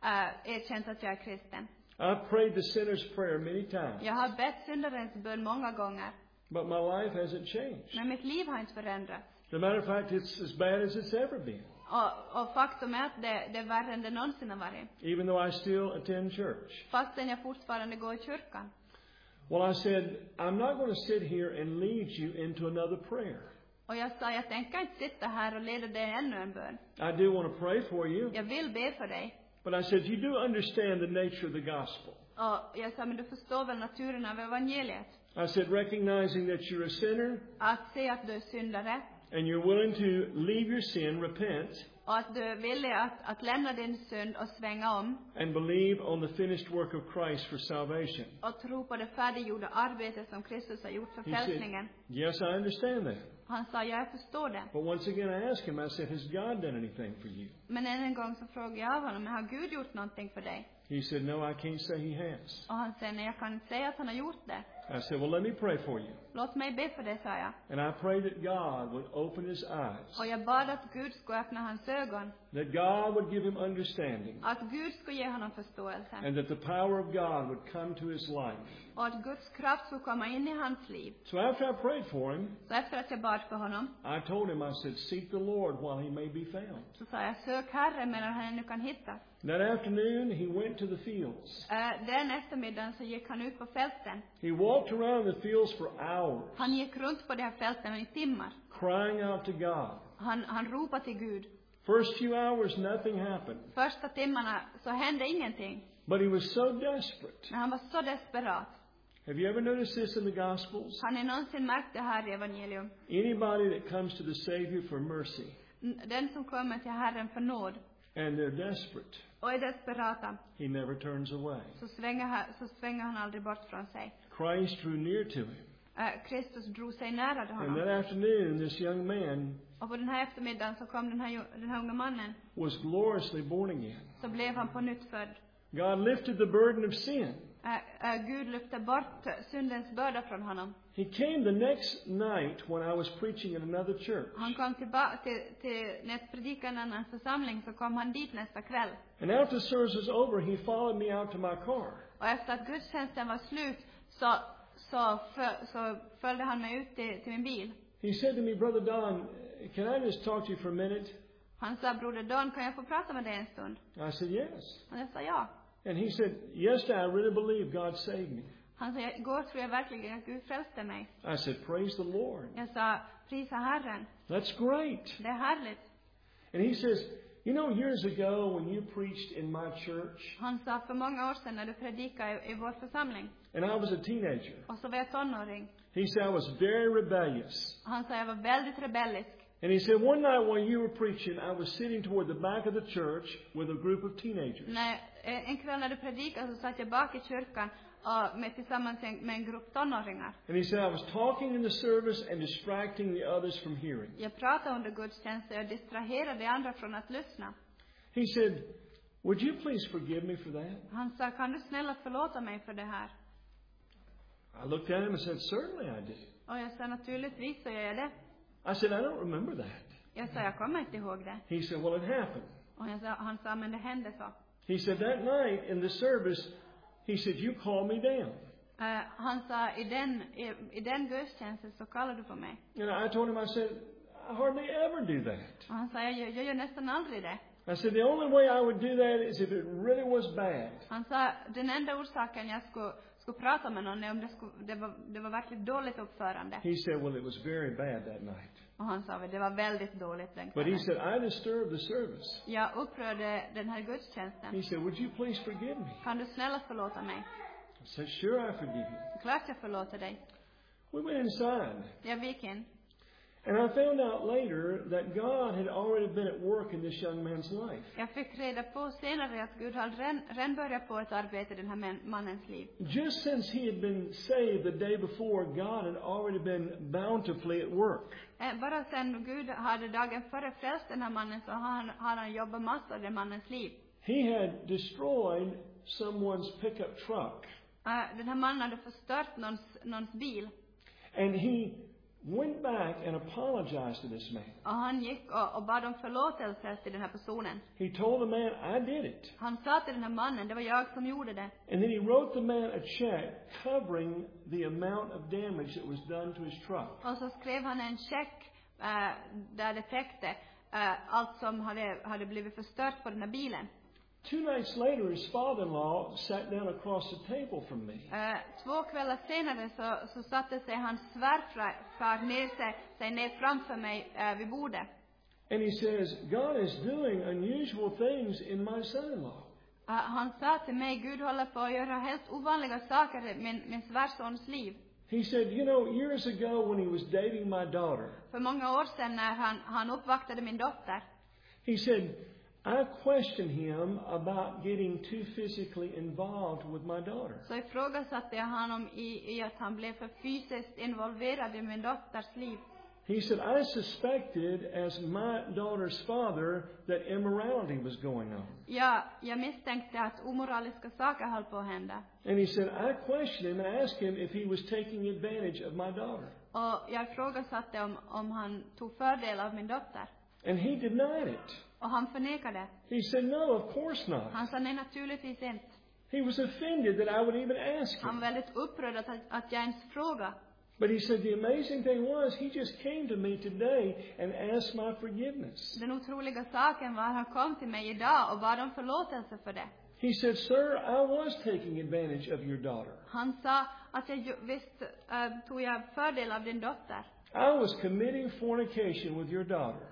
Speaker 2: erkänt att jag är kristen.
Speaker 1: I've prayed the sinner's prayer many times.
Speaker 2: Jag har bett syndarens bön många gånger.
Speaker 1: But my life hasn't changed.
Speaker 2: Men mitt liv har inte förändrats.
Speaker 1: As a matter of fact, it's as bad as it's ever been.
Speaker 2: Och faktum är att det är värre än det någonsin har varit.
Speaker 1: Even though I still attend church.
Speaker 2: Fastän jag fortfarande går i kyrkan.
Speaker 1: Well, I said, I'm not going to sit here and lead you into another prayer.
Speaker 2: Och jag sa, jag tänker inte sitta här och leda dig ännu en bön.
Speaker 1: I do want to pray for you.
Speaker 2: Jag vill be för dig.
Speaker 1: But I said, you do understand the nature of the gospel.
Speaker 2: Och jag sa, men du förstår väl naturen av evangeliet?
Speaker 1: I said, recognizing that you're a sinner.
Speaker 2: Att se att du är syndare.
Speaker 1: And you're willing to leave your sin, repent.
Speaker 2: Och att du är villig att lämna din synd och svänga om.
Speaker 1: And believe on the finished work of Christ for salvation.
Speaker 2: Och tro på det färdiggjorda arbetet som Kristus har gjort för
Speaker 1: He said,
Speaker 2: frälsningen.
Speaker 1: yes, I understand that.
Speaker 2: Han sa, jag förstår det.
Speaker 1: But once again I asked him, I said, has God done anything for you?
Speaker 2: Men en gång så frågade jag honom, men har Gud gjort någonting för dig?
Speaker 1: He said, no, I can't say he has.
Speaker 2: Och han sa, nej, jag kan inte säga att han har gjort det.
Speaker 1: I said, well, let me pray for you.
Speaker 2: Låt mig be för det, sa jag.
Speaker 1: And I prayed that God would open his eyes.
Speaker 2: Och jag bad att Gud skulle öppna hans ögon.
Speaker 1: That God would give him understanding.
Speaker 2: Att Gud skulle ge honom förståelse.
Speaker 1: And that the power of God would come to his life.
Speaker 2: Och att Guds kraft skulle komma in i hans liv.
Speaker 1: So after I prayed for him,
Speaker 2: Så efter att jag bad för honom,
Speaker 1: I told him, I said, seek the Lord while he may be found.
Speaker 2: så sa jag, sök Herren medan han ännu kan hittas.
Speaker 1: That afternoon, he went to the fields.
Speaker 2: Den eftermiddagen så gick han ut på fälten.
Speaker 1: He walked around the fields for hours,
Speaker 2: Han gick runt på de här fälten i timmar.
Speaker 1: crying out to God.
Speaker 2: Han ropade till Gud.
Speaker 1: First few hours, nothing happened.
Speaker 2: Första timmarna så hände ingenting.
Speaker 1: But he was so desperate.
Speaker 2: Men han var så desperat.
Speaker 1: Have you ever noticed this in the Gospels?
Speaker 2: Har ni någonsin märkt det här i evangelium?
Speaker 1: Anybody that comes to the Savior for mercy,
Speaker 2: Den som kommer till Herren för nåd
Speaker 1: and they're desperate,
Speaker 2: och är desperata,
Speaker 1: he never turns away.
Speaker 2: så svänger han aldrig bort från sig.
Speaker 1: Christ drew near to him.
Speaker 2: Kristus drog sig nära
Speaker 1: And
Speaker 2: honom.
Speaker 1: that afternoon, this young man
Speaker 2: Och på den här eftermiddagen så kom den här unga mannen.
Speaker 1: was gloriously born again.
Speaker 2: Så blev han på nytt född.
Speaker 1: God lifted the burden of sin.
Speaker 2: Gud lyfte bort syndens börda från honom.
Speaker 1: He came the next night when I was preaching in another church.
Speaker 2: Han kom tillbaka till när jag predikade i en annan församling, så kom han dit nästa kväll.
Speaker 1: And after the service was over, he followed me out to my car.
Speaker 2: Och efter att gudstjänsten var slut så följde han mig ut till min bil.
Speaker 1: He said to me, Brother Don, can I just talk to you for a minute?
Speaker 2: Han sa, Broder Don, kan jag få prata med dig en stund?
Speaker 1: I said, yes.
Speaker 2: Och jag sa ja.
Speaker 1: And he said, yes, I really believe God saved me.
Speaker 2: Han sa, igår tror jag verkligen att Gud frälste mig.
Speaker 1: I said, praise the Lord.
Speaker 2: Jag sa, prisa Herren.
Speaker 1: That's great.
Speaker 2: Det är härligt.
Speaker 1: And he says, you know, years ago when you preached in my church,
Speaker 2: Han sa, för många år sedan när du predikade i vår församling,
Speaker 1: and I was a teenager,
Speaker 2: och så var jag tonåring.
Speaker 1: he said I was very rebellious.
Speaker 2: Han sa, jag var väldigt rebellisk.
Speaker 1: And he said, one night while you were preaching, I was sitting toward the back of the church with a group of teenagers.
Speaker 2: En kväll när du predikade så satt jag bak i kyrkan tillsammans med en grupp tonåringar.
Speaker 1: And he said, I was talking in the service and distracting the others from hearing.
Speaker 2: Jag pratade under gudstjänsten och distraherade de andra från att lyssna.
Speaker 1: He said, would you please forgive me for that?
Speaker 2: Han sa, kan du snälla förlåta mig för det här?
Speaker 1: I looked at him and said, certainly I did.
Speaker 2: Och jag sa, naturligtvis så gör jag det.
Speaker 1: I said, I don't remember that.
Speaker 2: Jag sa, jag kommer inte ihåg det.
Speaker 1: He said, well, it happened.
Speaker 2: Och han sa, men det hände så.
Speaker 1: He said, that night in the service, he said, you called me down.
Speaker 2: Han sa, i den gudstjänsten så kallade du på mig.
Speaker 1: And I told him, I said, I hardly ever do that.
Speaker 2: Och han sa, jag gör nästan aldrig det.
Speaker 1: I said, the only way I would do that is if it really was bad.
Speaker 2: Han sa, den enda orsaken jag skulle prata med någon är om det var verkligen dåligt uppförande.
Speaker 1: He said, well, it was very bad that night.
Speaker 2: Och han sa, det var väldigt dåligt den
Speaker 1: But
Speaker 2: kvällen.
Speaker 1: he said, I disturbed the service.
Speaker 2: Jag upprörde den här gudstjänsten.
Speaker 1: He said, would you please forgive me?
Speaker 2: Kan du snälla förlåta mig?
Speaker 1: I said, sure, I forgive you.
Speaker 2: Klart jag förlåter dig.
Speaker 1: We went inside.
Speaker 2: Jag gick in.
Speaker 1: And I found out later that God had already been at work in this young man's life.
Speaker 2: Jag fick reda på senare att Gud hade redan börjat på ett arbete i den här mannens liv.
Speaker 1: Just since he had been saved the day before, God had already been bountifully at work.
Speaker 2: Bara sen Gud hade dagen före frälst den här mannen så har han jobbat massor i den mannens liv.
Speaker 1: He had destroyed someone's pickup truck.
Speaker 2: Den här mannen hade förstört någons bil.
Speaker 1: And he went back and apologized to this man.
Speaker 2: Och han gick och bad om förlåtelse till den här personen.
Speaker 1: He told the man, I did it.
Speaker 2: Han sa till den här mannen, det var jag som gjorde det.
Speaker 1: And then he wrote the man a check covering the amount of damage that was done to his truck.
Speaker 2: Och så skrev han en check där det täckte allt som hade blivit förstört på den här bilen.
Speaker 1: 2 nights later, his father-in-law sat down across the table from me.
Speaker 2: 2 kvällar senare så satte sig hans svärfar ner framför mig vid bordet.
Speaker 1: And he says, God is doing unusual things in my son-in-law.
Speaker 2: Han sa till mig, Gud håller på att göra helt ovanliga saker i min svärsons liv.
Speaker 1: He said, you know, years ago when he was dating my daughter,
Speaker 2: För många år sedan när han uppvaktade min dotter.
Speaker 1: he said, I questioned him about getting too physically involved with my daughter.
Speaker 2: Så ifrågasatte jag honom i att han blev för fysiskt involverad i min dotters liv.
Speaker 1: He said, I suspected as my daughter's father that immorality was going on.
Speaker 2: Jag misstänkte att omoraliska saker höll på att hända.
Speaker 1: And he said, I questioned him and asked him if he was taking advantage of my daughter.
Speaker 2: Och jag ifrågasatte om han tog fördel av min dotter.
Speaker 1: And he denied it.
Speaker 2: Och han förnekade.
Speaker 1: He said, no, of course not.
Speaker 2: Han sa nej, naturligtvis inte.
Speaker 1: He was offended that I would even ask
Speaker 2: Han
Speaker 1: him.
Speaker 2: var väldigt upprörd att jag ens frågade.
Speaker 1: But he said the amazing thing was he just came to me today and asked my forgiveness.
Speaker 2: Den otroliga saken var att han kom till mig idag och bad om förlåtelse för det.
Speaker 1: He said, sir, I was taking advantage of your daughter.
Speaker 2: Han sa att visst tog jag fördel av din dotter.
Speaker 1: I was committing fornication with your daughter.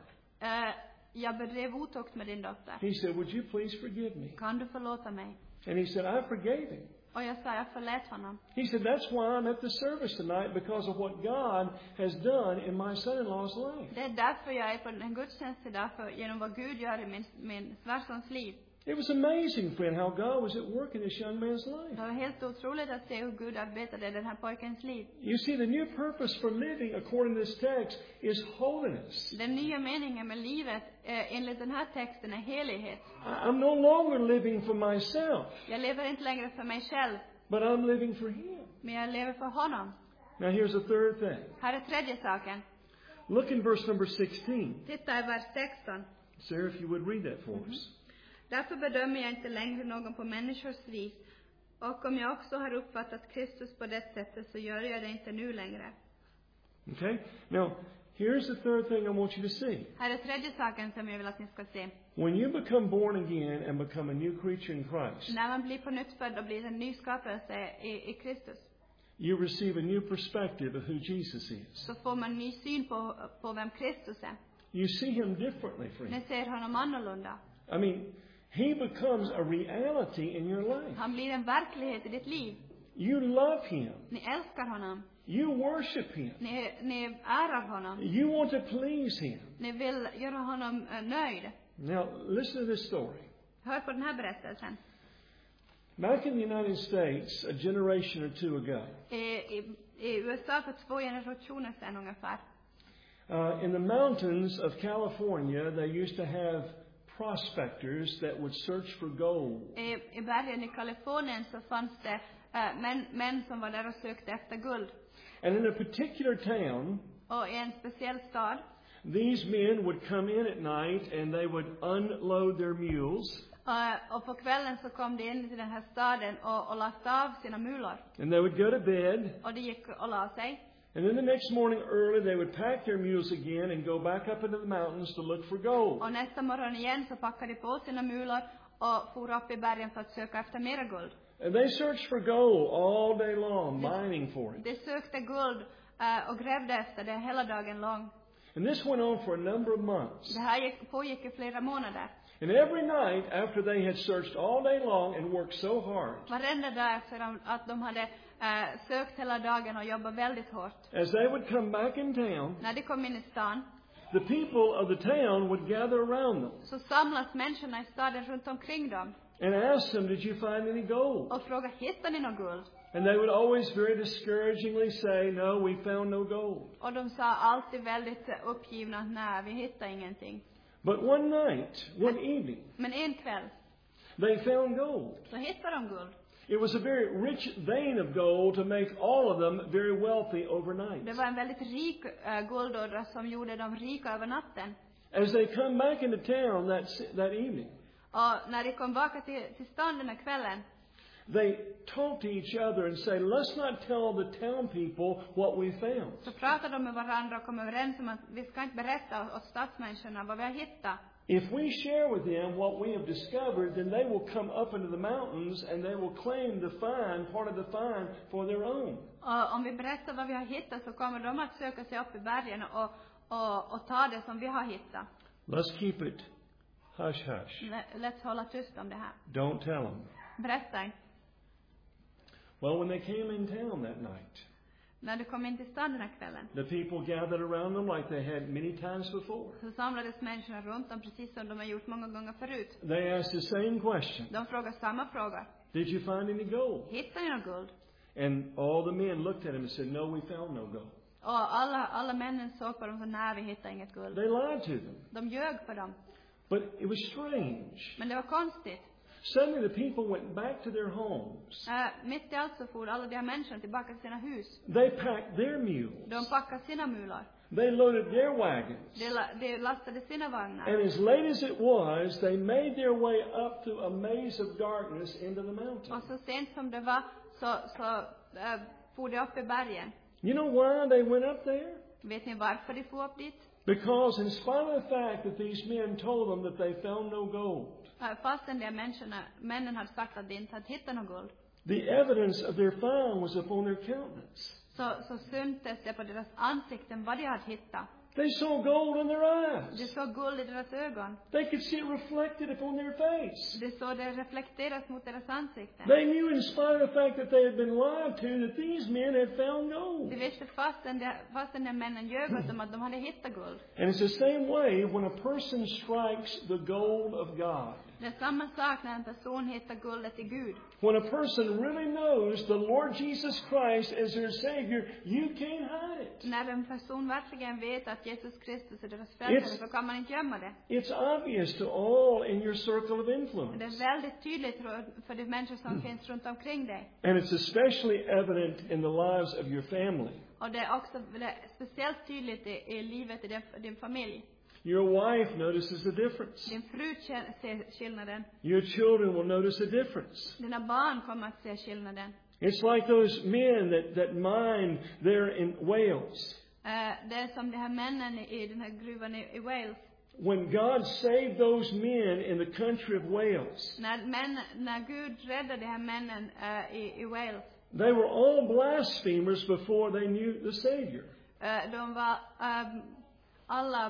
Speaker 2: Jag bedrev otukt med din dotter.
Speaker 1: He said, would you please forgive me?
Speaker 2: Kan du förlåta mig?
Speaker 1: And he said, I forgave him.
Speaker 2: Och jag sa, jag förlät honom.
Speaker 1: He said, that's why I'm at the service tonight, because of what God has done in my son-in-law's life.
Speaker 2: Det är därför jag är på en gudstjänst idag, genom vad Gud gör i min svärsons liv.
Speaker 1: It was amazing, friend, how God was at work in this young man's life.
Speaker 2: Det var helt otroligt att se hur Gud arbetade i den här pojkens liv.
Speaker 1: You see, the new purpose for living, according to this text, is holiness.
Speaker 2: Den nya meningen med livet enligt den här texten är helighet.
Speaker 1: I'm no longer living for myself,
Speaker 2: Jag lever inte längre för mig själv,
Speaker 1: but I'm living for Him.
Speaker 2: men jag lever för honom.
Speaker 1: Now here's the third thing.
Speaker 2: Här är tredje saken.
Speaker 1: Look in verse number 16.
Speaker 2: Titta i vers 16.
Speaker 1: Sarah, if you would read that for us.
Speaker 2: Därför bedömer jag inte längre någon på människors vis. Och om jag också har uppfattat Kristus på det sättet så gör jag det inte nu längre.
Speaker 1: Okay? Now, here's the third thing I want you to see.
Speaker 2: Här är tredje saken som jag vill att ni ska se.
Speaker 1: When you become born again and become a new creature in Christ,
Speaker 2: När man blir på nytt född och blir en ny skapelse i Kristus,
Speaker 1: you receive a new perspective of who Jesus is.
Speaker 2: så får man ny syn på vem Kristus är.
Speaker 1: You see Him differently,
Speaker 2: Ni
Speaker 1: friend.
Speaker 2: ser honom annorlunda.
Speaker 1: I mean, He becomes a reality in your life.
Speaker 2: Han blir en verklighet i ditt liv.
Speaker 1: You love Him.
Speaker 2: Ni älskar honom.
Speaker 1: You worship Him.
Speaker 2: Ni ärar honom.
Speaker 1: You want to please Him.
Speaker 2: Ni vill göra honom nöjd.
Speaker 1: Now, listen to this story.
Speaker 2: Hör på den här berättelsen.
Speaker 1: Back in the United States, a generation or two ago,
Speaker 2: I USA för 2 generationer sedan ungefär.
Speaker 1: in the mountains of California, they used to have prospectors that would search for gold.
Speaker 2: I bergen i Kalifornien så fanns det män som var där och sökte efter guld.
Speaker 1: And in a particular town,
Speaker 2: Och i en speciell stad
Speaker 1: these men would come in at night and they would unload their mules.
Speaker 2: Och på kvällen så kom de in till den här staden och lastade av sina mulor.
Speaker 1: And they would go to bed.
Speaker 2: Och de gick och la sig.
Speaker 1: And then the next morning early, they would pack their mules again and go back up into the mountains to look for gold.
Speaker 2: Och nästa morgon igen så packade de på sina mulor och for upp i bergen för att söka efter mera guld.
Speaker 1: And they searched for gold all day long, mining for it.
Speaker 2: De sökte guld och grävde efter det hela dagen lång.
Speaker 1: And this went on for a number of months.
Speaker 2: Det här pågick i flera månader.
Speaker 1: And every night after they had searched all day long and worked so hard,
Speaker 2: Varenda dag efter att de hade sökt hela dagen och jobbat väldigt hårt.
Speaker 1: As they would come back in town,
Speaker 2: När de kom in i stan
Speaker 1: the people of the town would gather around them
Speaker 2: så samlas människorna i staden runt omkring dem
Speaker 1: and ask them, did you find any gold?
Speaker 2: och frågar, hittar ni något guld?
Speaker 1: And they would always very discouragingly say, no, we found no gold.
Speaker 2: Och de sa alltid väldigt uppgivna att nej, vi hittar ingenting.
Speaker 1: But one night, one evening,
Speaker 2: Men en kväll
Speaker 1: they found gold.
Speaker 2: så hittade de guld.
Speaker 1: It was a very rich vein of gold to make all of them very wealthy overnight.
Speaker 2: Det var en väldigt rik guldådra som gjorde dem rika över natten.
Speaker 1: As they come back into town that evening,
Speaker 2: Och när de kom tillbaka till stan den här kvällen
Speaker 1: they talk to each other and say, let's not tell the town people what we found.
Speaker 2: så pratade de med varandra och kom överens om att vi ska inte berätta åt stadsmänniskorna vad vi har hittat.
Speaker 1: If we share with them what we have discovered, then they will come up into the mountains and they will claim the find, part of the find, for their own.
Speaker 2: Och om vi berättar vad vi har hittat så kommer de att söka sig upp i bergen och ta det som vi har hittat.
Speaker 1: Let's keep it hush hush.
Speaker 2: Lätt hålla tyst om det här.
Speaker 1: Don't tell them.
Speaker 2: Berätta inte.
Speaker 1: Well, when they came in town that night,
Speaker 2: När du kom in till stan den här kvällen
Speaker 1: the people gathered around them like they had many times before.
Speaker 2: så samlades människorna runt dem precis som de har gjort många gånger förut.
Speaker 1: They asked the same question.
Speaker 2: De frågar samma fråga.
Speaker 1: Did you find any gold?
Speaker 2: Hittar ni något guld?
Speaker 1: And all the men looked at him and said, no, we found no gold.
Speaker 2: Och alla männen såg på dem och sa, nej, vi hittar inget guld.
Speaker 1: They lied to them.
Speaker 2: De ljög för dem.
Speaker 1: But it was strange.
Speaker 2: Men det var konstigt.
Speaker 1: Suddenly the people went back to their homes.
Speaker 2: Mitt i allt så for alla de här människorna tillbaka till sina hus.
Speaker 1: They packed their mules.
Speaker 2: De packade sina mular.
Speaker 1: They loaded their wagons.
Speaker 2: De lastade sina vagnar.
Speaker 1: And as late as it was, they made their way up through a maze of darkness into the mountain.
Speaker 2: Och så sent som det var så for de upp i bergen.
Speaker 1: You know why they went up there?
Speaker 2: Vet ni varför de for upp dit?
Speaker 1: Because in spite of the fact that these men told them that they found no gold,
Speaker 2: Fastän de männen hade sagt att de inte hade hittat något guld.
Speaker 1: the evidence of their find was upon their countenance.
Speaker 2: Så syntes det på deras ansikten vad de hade hittat.
Speaker 1: They saw gold in their
Speaker 2: De
Speaker 1: eyes.
Speaker 2: såg guld i deras ögon.
Speaker 1: They could see it reflected upon their face.
Speaker 2: De såg det reflekteras mot deras ansikten.
Speaker 1: They knew in spite of the fact that they had been lied to that these men had found gold.
Speaker 2: De visste fastän de männen ljög åt dem att de hade hittat guld.
Speaker 1: And it's the same way when a person strikes the gold of God.
Speaker 2: Det är samma sak när en person hittar guldet i Gud.
Speaker 1: When a person really knows the Lord Jesus Christ as their Savior, you can't hide it.
Speaker 2: När en person verkligen vet att Jesus Kristus är deras frälsare så kan man inte gömma det.
Speaker 1: It's obvious to all in your circle of
Speaker 2: Det
Speaker 1: influence.
Speaker 2: är väldigt tydligt för de människor som finns runt omkring dig.
Speaker 1: And it's especially evident in the lives of your family.
Speaker 2: Och det är också speciellt tydligt i livet i din familj.
Speaker 1: Your wife notices the difference.
Speaker 2: Din fru ser skillnaden.
Speaker 1: Your children will notice the difference.
Speaker 2: Dina barn kommer att se skillnaden.
Speaker 1: It's like those men that mine there in Wales.
Speaker 2: Det är som de här männen i den här gruvan i Wales.
Speaker 1: When God saved those men in the country of Wales,
Speaker 2: När Gud räddade de här männen i Wales.
Speaker 1: they were all blasphemers before they knew the Savior.
Speaker 2: De var alla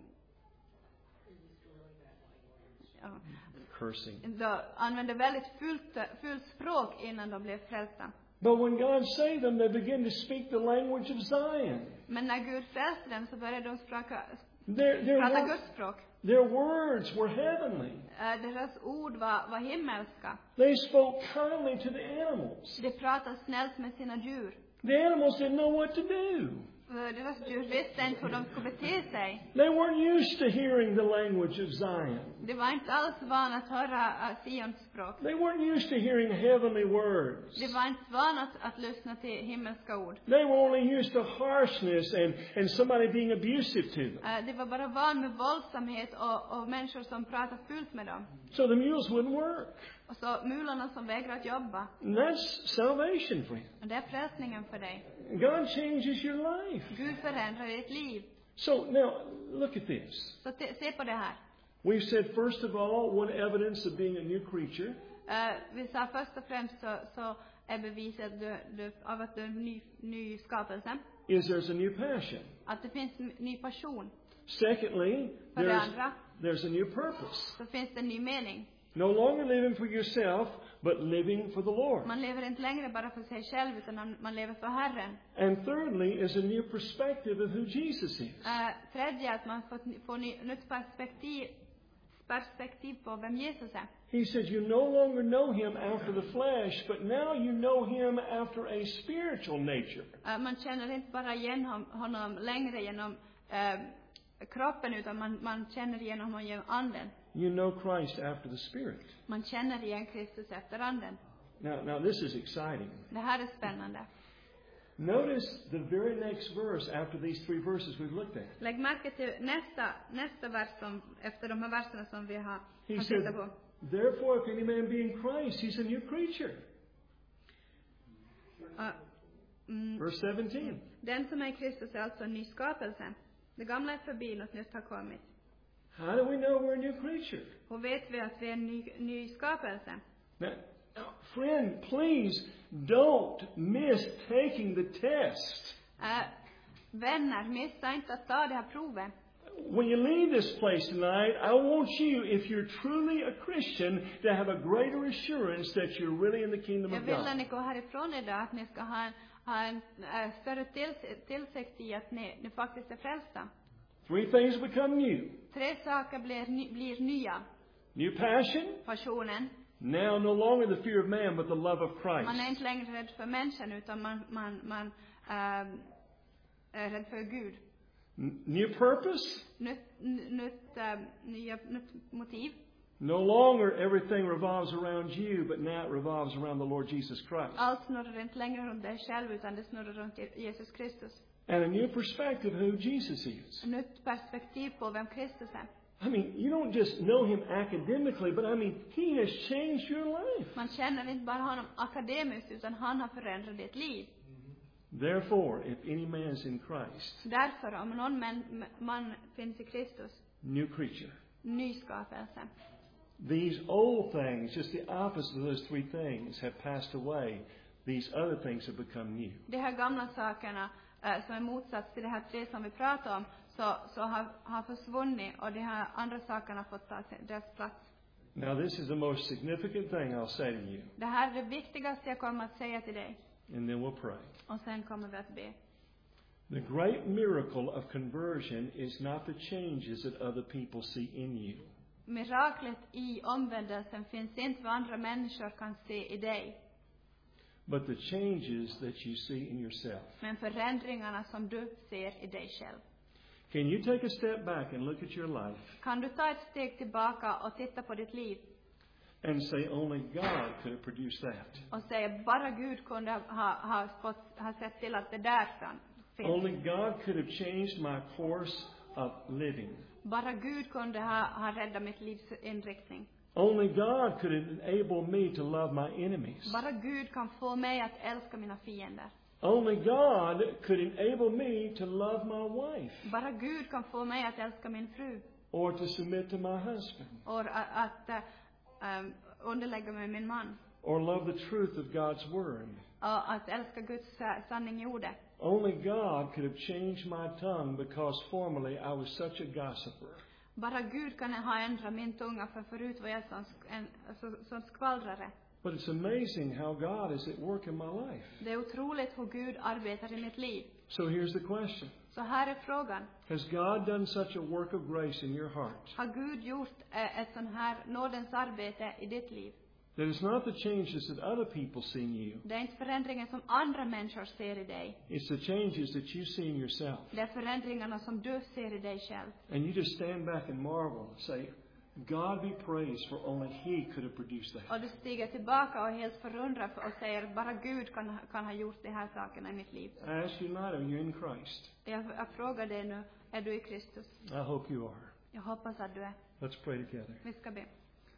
Speaker 1: Cursing.
Speaker 2: de använde väldigt fult språk innan de blev frälsta.
Speaker 1: But when God saved them, they began to speak the language of Zion.
Speaker 2: Men när Gud frälste dem så började de prata
Speaker 1: Their
Speaker 2: Guds språk.
Speaker 1: words were heavenly.
Speaker 2: Deras ord var himmelska.
Speaker 1: They spoke kindly to the animals.
Speaker 2: De pratade snällt med sina djur.
Speaker 1: The animals didn't know what to do.
Speaker 2: Deras djur visste inte hur de skulle bete sig.
Speaker 1: They weren't used to hearing the language of Zion.
Speaker 2: De var inte alls vana att höra Sions språk.
Speaker 1: They weren't used to hearing heavenly words.
Speaker 2: De var inte vana att lyssna till himmelska ord.
Speaker 1: They were only used to harshness and somebody being abusive to them.
Speaker 2: De var bara van med våldsamhet och människor som pratade fult med dem.
Speaker 1: So the mules wouldn't work.
Speaker 2: Och så mularna som vägrar att jobba.
Speaker 1: And that's salvation for you.
Speaker 2: Och det är frälsningen för dig.
Speaker 1: God changes your life.
Speaker 2: Gud förändrar ditt liv.
Speaker 1: So now, look at this.
Speaker 2: Så se på det här.
Speaker 1: We've said, first of all, one evidence of being a new creature
Speaker 2: Vi sa först och främst så är beviset av att du är en ny skapelse.
Speaker 1: is there's a new passion.
Speaker 2: Att det finns en ny passion.
Speaker 1: Secondly,
Speaker 2: För det andra
Speaker 1: there's a new purpose.
Speaker 2: så finns det en ny mening.
Speaker 1: No longer living for yourself, but living for the Lord.
Speaker 2: Man lever inte längre bara för sig själv, utan man lever för Herren.
Speaker 1: And thirdly is a new perspective of who Jesus is.
Speaker 2: Tredje, att man får nytt perspektiv på vem Jesus är.
Speaker 1: He said, you no longer know him after the flesh, but now you know him after a spiritual nature.
Speaker 2: Man känner inte bara igen honom längre genom kroppen, utan man känner igen honom genom anden.
Speaker 1: You know Christ after the Spirit.
Speaker 2: Man känner igen Kristus efter anden.
Speaker 1: Now this is exciting.
Speaker 2: Det här är spännande.
Speaker 1: Notice the very next verse after these three verses we've looked at.
Speaker 2: Lägg märke till nästa vers efter de här verserna som vi har
Speaker 1: He
Speaker 2: tittat
Speaker 1: said,
Speaker 2: på.
Speaker 1: therefore if any man be in Christ, he's a new creature. Verse 17.
Speaker 2: Den som är i Kristus är alltså en ny skapelse. Det gamla är förbi, något nytt har kommit.
Speaker 1: How do we know we're a new creature?
Speaker 2: Och vet vi att vi är en ny skapelse?
Speaker 1: Now, friend, please don't miss taking the test.
Speaker 2: Vänner, missa inte att ta det här provet.
Speaker 1: When you leave this place tonight, I want you, if you're truly a Christian, to have a greater assurance that you're really in the kingdom
Speaker 2: Jag
Speaker 1: of
Speaker 2: vill när
Speaker 1: God.
Speaker 2: ni går härifrån idag att ni ska ha en större tillsikt i att ni faktiskt är frälsta.
Speaker 1: Three things become new. 3
Speaker 2: saker blir nya.
Speaker 1: New passion.
Speaker 2: Passionen.
Speaker 1: Now no longer the fear of man, but the love of Christ.
Speaker 2: Man är inte längre rädd för människan, utan man är rädd för Gud.
Speaker 1: New purpose.
Speaker 2: Nytt motiv.
Speaker 1: No longer everything revolves around you, but now it revolves around the Lord Jesus Christ.
Speaker 2: Allt snurrar inte längre runt dig själv, utan det snurrar runt Jesus Kristus.
Speaker 1: And a new perspective of who Jesus is.
Speaker 2: Nytt perspektiv på vem Kristus är.
Speaker 1: I mean, you don't just know him academically, but I mean, he has changed your life.
Speaker 2: Man känner inte bara honom akademiskt, utan han har förändrat ditt liv.
Speaker 1: Therefore, if any man is in Christ,
Speaker 2: Därför, om någon man finns i Kristus,
Speaker 1: new creature.
Speaker 2: ny skapelse.
Speaker 1: These old things, just the opposite of those three things, have passed away. These other things have become new.
Speaker 2: De här gamla sakerna som är motsats till det här tre som vi pratar om, så har försvunnit, och de här andra sakerna har fått ta deras plats.
Speaker 1: Now this is the most significant thing I'll say to you.
Speaker 2: Det här är det viktigaste jag kommer att säga till dig.
Speaker 1: And then we'll pray.
Speaker 2: Och sen kommer vi att be.
Speaker 1: The great miracle of conversion is not the changes that other people see in you.
Speaker 2: Miraklet i omvändelsen finns inte vad andra människor kan se i dig.
Speaker 1: But the changes that you see in yourself.
Speaker 2: Men förändringarna som du ser i dig själv.
Speaker 1: Can you take a step back and look at your life?
Speaker 2: Kan du ta ett steg tillbaka och titta på ditt liv?
Speaker 1: And say only God could have produced that.
Speaker 2: Och säga bara Gud kunde ha sett till att det där finns.
Speaker 1: Only God could have changed my course of living.
Speaker 2: Bara Gud kunde ha räddat mitt livs inriktning.
Speaker 1: Only God could enable me to love my enemies.
Speaker 2: Bara Gud kan få mig att älska mina fiender.
Speaker 1: Only God could enable me to love my wife.
Speaker 2: Bara Gud kan få mig att älska min fru.
Speaker 1: Or to submit to my husband.
Speaker 2: Och att underlägga mig min man.
Speaker 1: Or love the truth of God's word.
Speaker 2: Och att älska Guds sanning i ordet.
Speaker 1: Only God could have changed my tongue because formerly I was such a gossiper.
Speaker 2: Bara Gud kan ha ändrat min tunga, för förut var jag som skvallrare.
Speaker 1: But it's amazing how God is at work in my life.
Speaker 2: Det är otroligt hur Gud arbetar i mitt liv.
Speaker 1: So here's the question.
Speaker 2: Så här är frågan.
Speaker 1: Has God done such a work of grace in your heart?
Speaker 2: Har Gud gjort ett sån här nådens arbete i ditt liv?
Speaker 1: That it's not the changes that other people see in you.
Speaker 2: Det är inte förändringen som andra människor ser i dig.
Speaker 1: It's the changes that you see in yourself.
Speaker 2: Det är förändringarna som du ser i dig själv.
Speaker 1: And you just stand back and marvel and say, God be praised, for only He could have produced that.
Speaker 2: Och du stiger tillbaka och helt förundrar och säger bara Gud kan ha gjort de här sakerna i mitt liv.
Speaker 1: I ask you tonight, are you in Christ?
Speaker 2: Jag frågar dig nu, är du i Kristus?
Speaker 1: I hope you are.
Speaker 2: Jag hoppas att du är.
Speaker 1: Let's pray together.
Speaker 2: Vi ska be.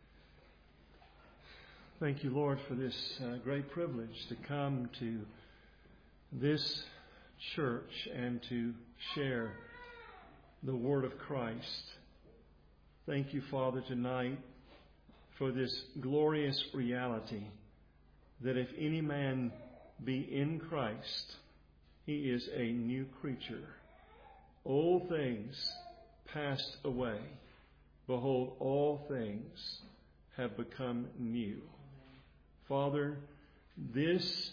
Speaker 1: Thank you, Lord, for this great privilege to come to this church and to share the word of Christ. Thank you, Father, tonight for this glorious reality that if any man be in Christ, he is a new creature. All things passed away. Behold, all things have become new. Father, this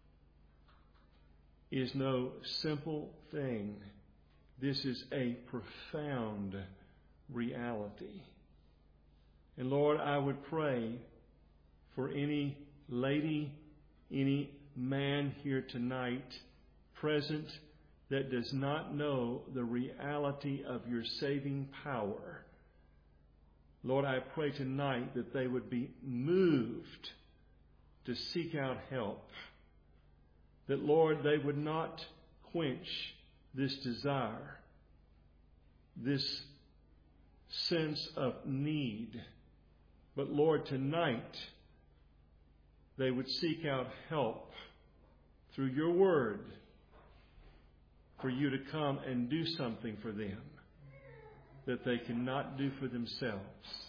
Speaker 1: is no simple thing. This is a profound reality. And Lord, I would pray for any lady, any man here tonight present that does not know the reality of your saving power. Lord, I pray tonight that they would be moved to seek out help. That, Lord, they would not quench this desire, this sense of need. But, Lord, tonight they would seek out help through your word for you to come and do something for them that they cannot do for themselves.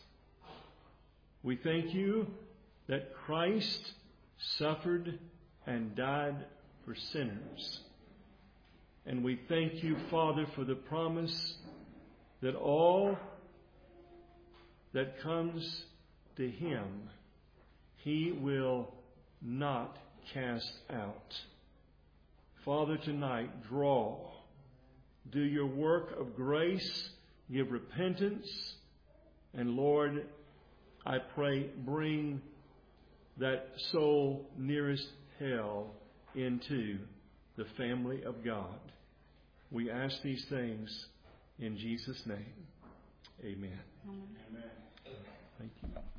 Speaker 1: We thank you that Christ suffered and died for sinners. And we thank you, Father, for the promise that all that comes to Him, He will not cast out. Father, tonight, draw. Do your work of grace. Give repentance. And Lord, I pray, bring that soul nearest hell into the family of God. We ask these things in Jesus' name. Amen.
Speaker 2: Amen.
Speaker 1: Thank you.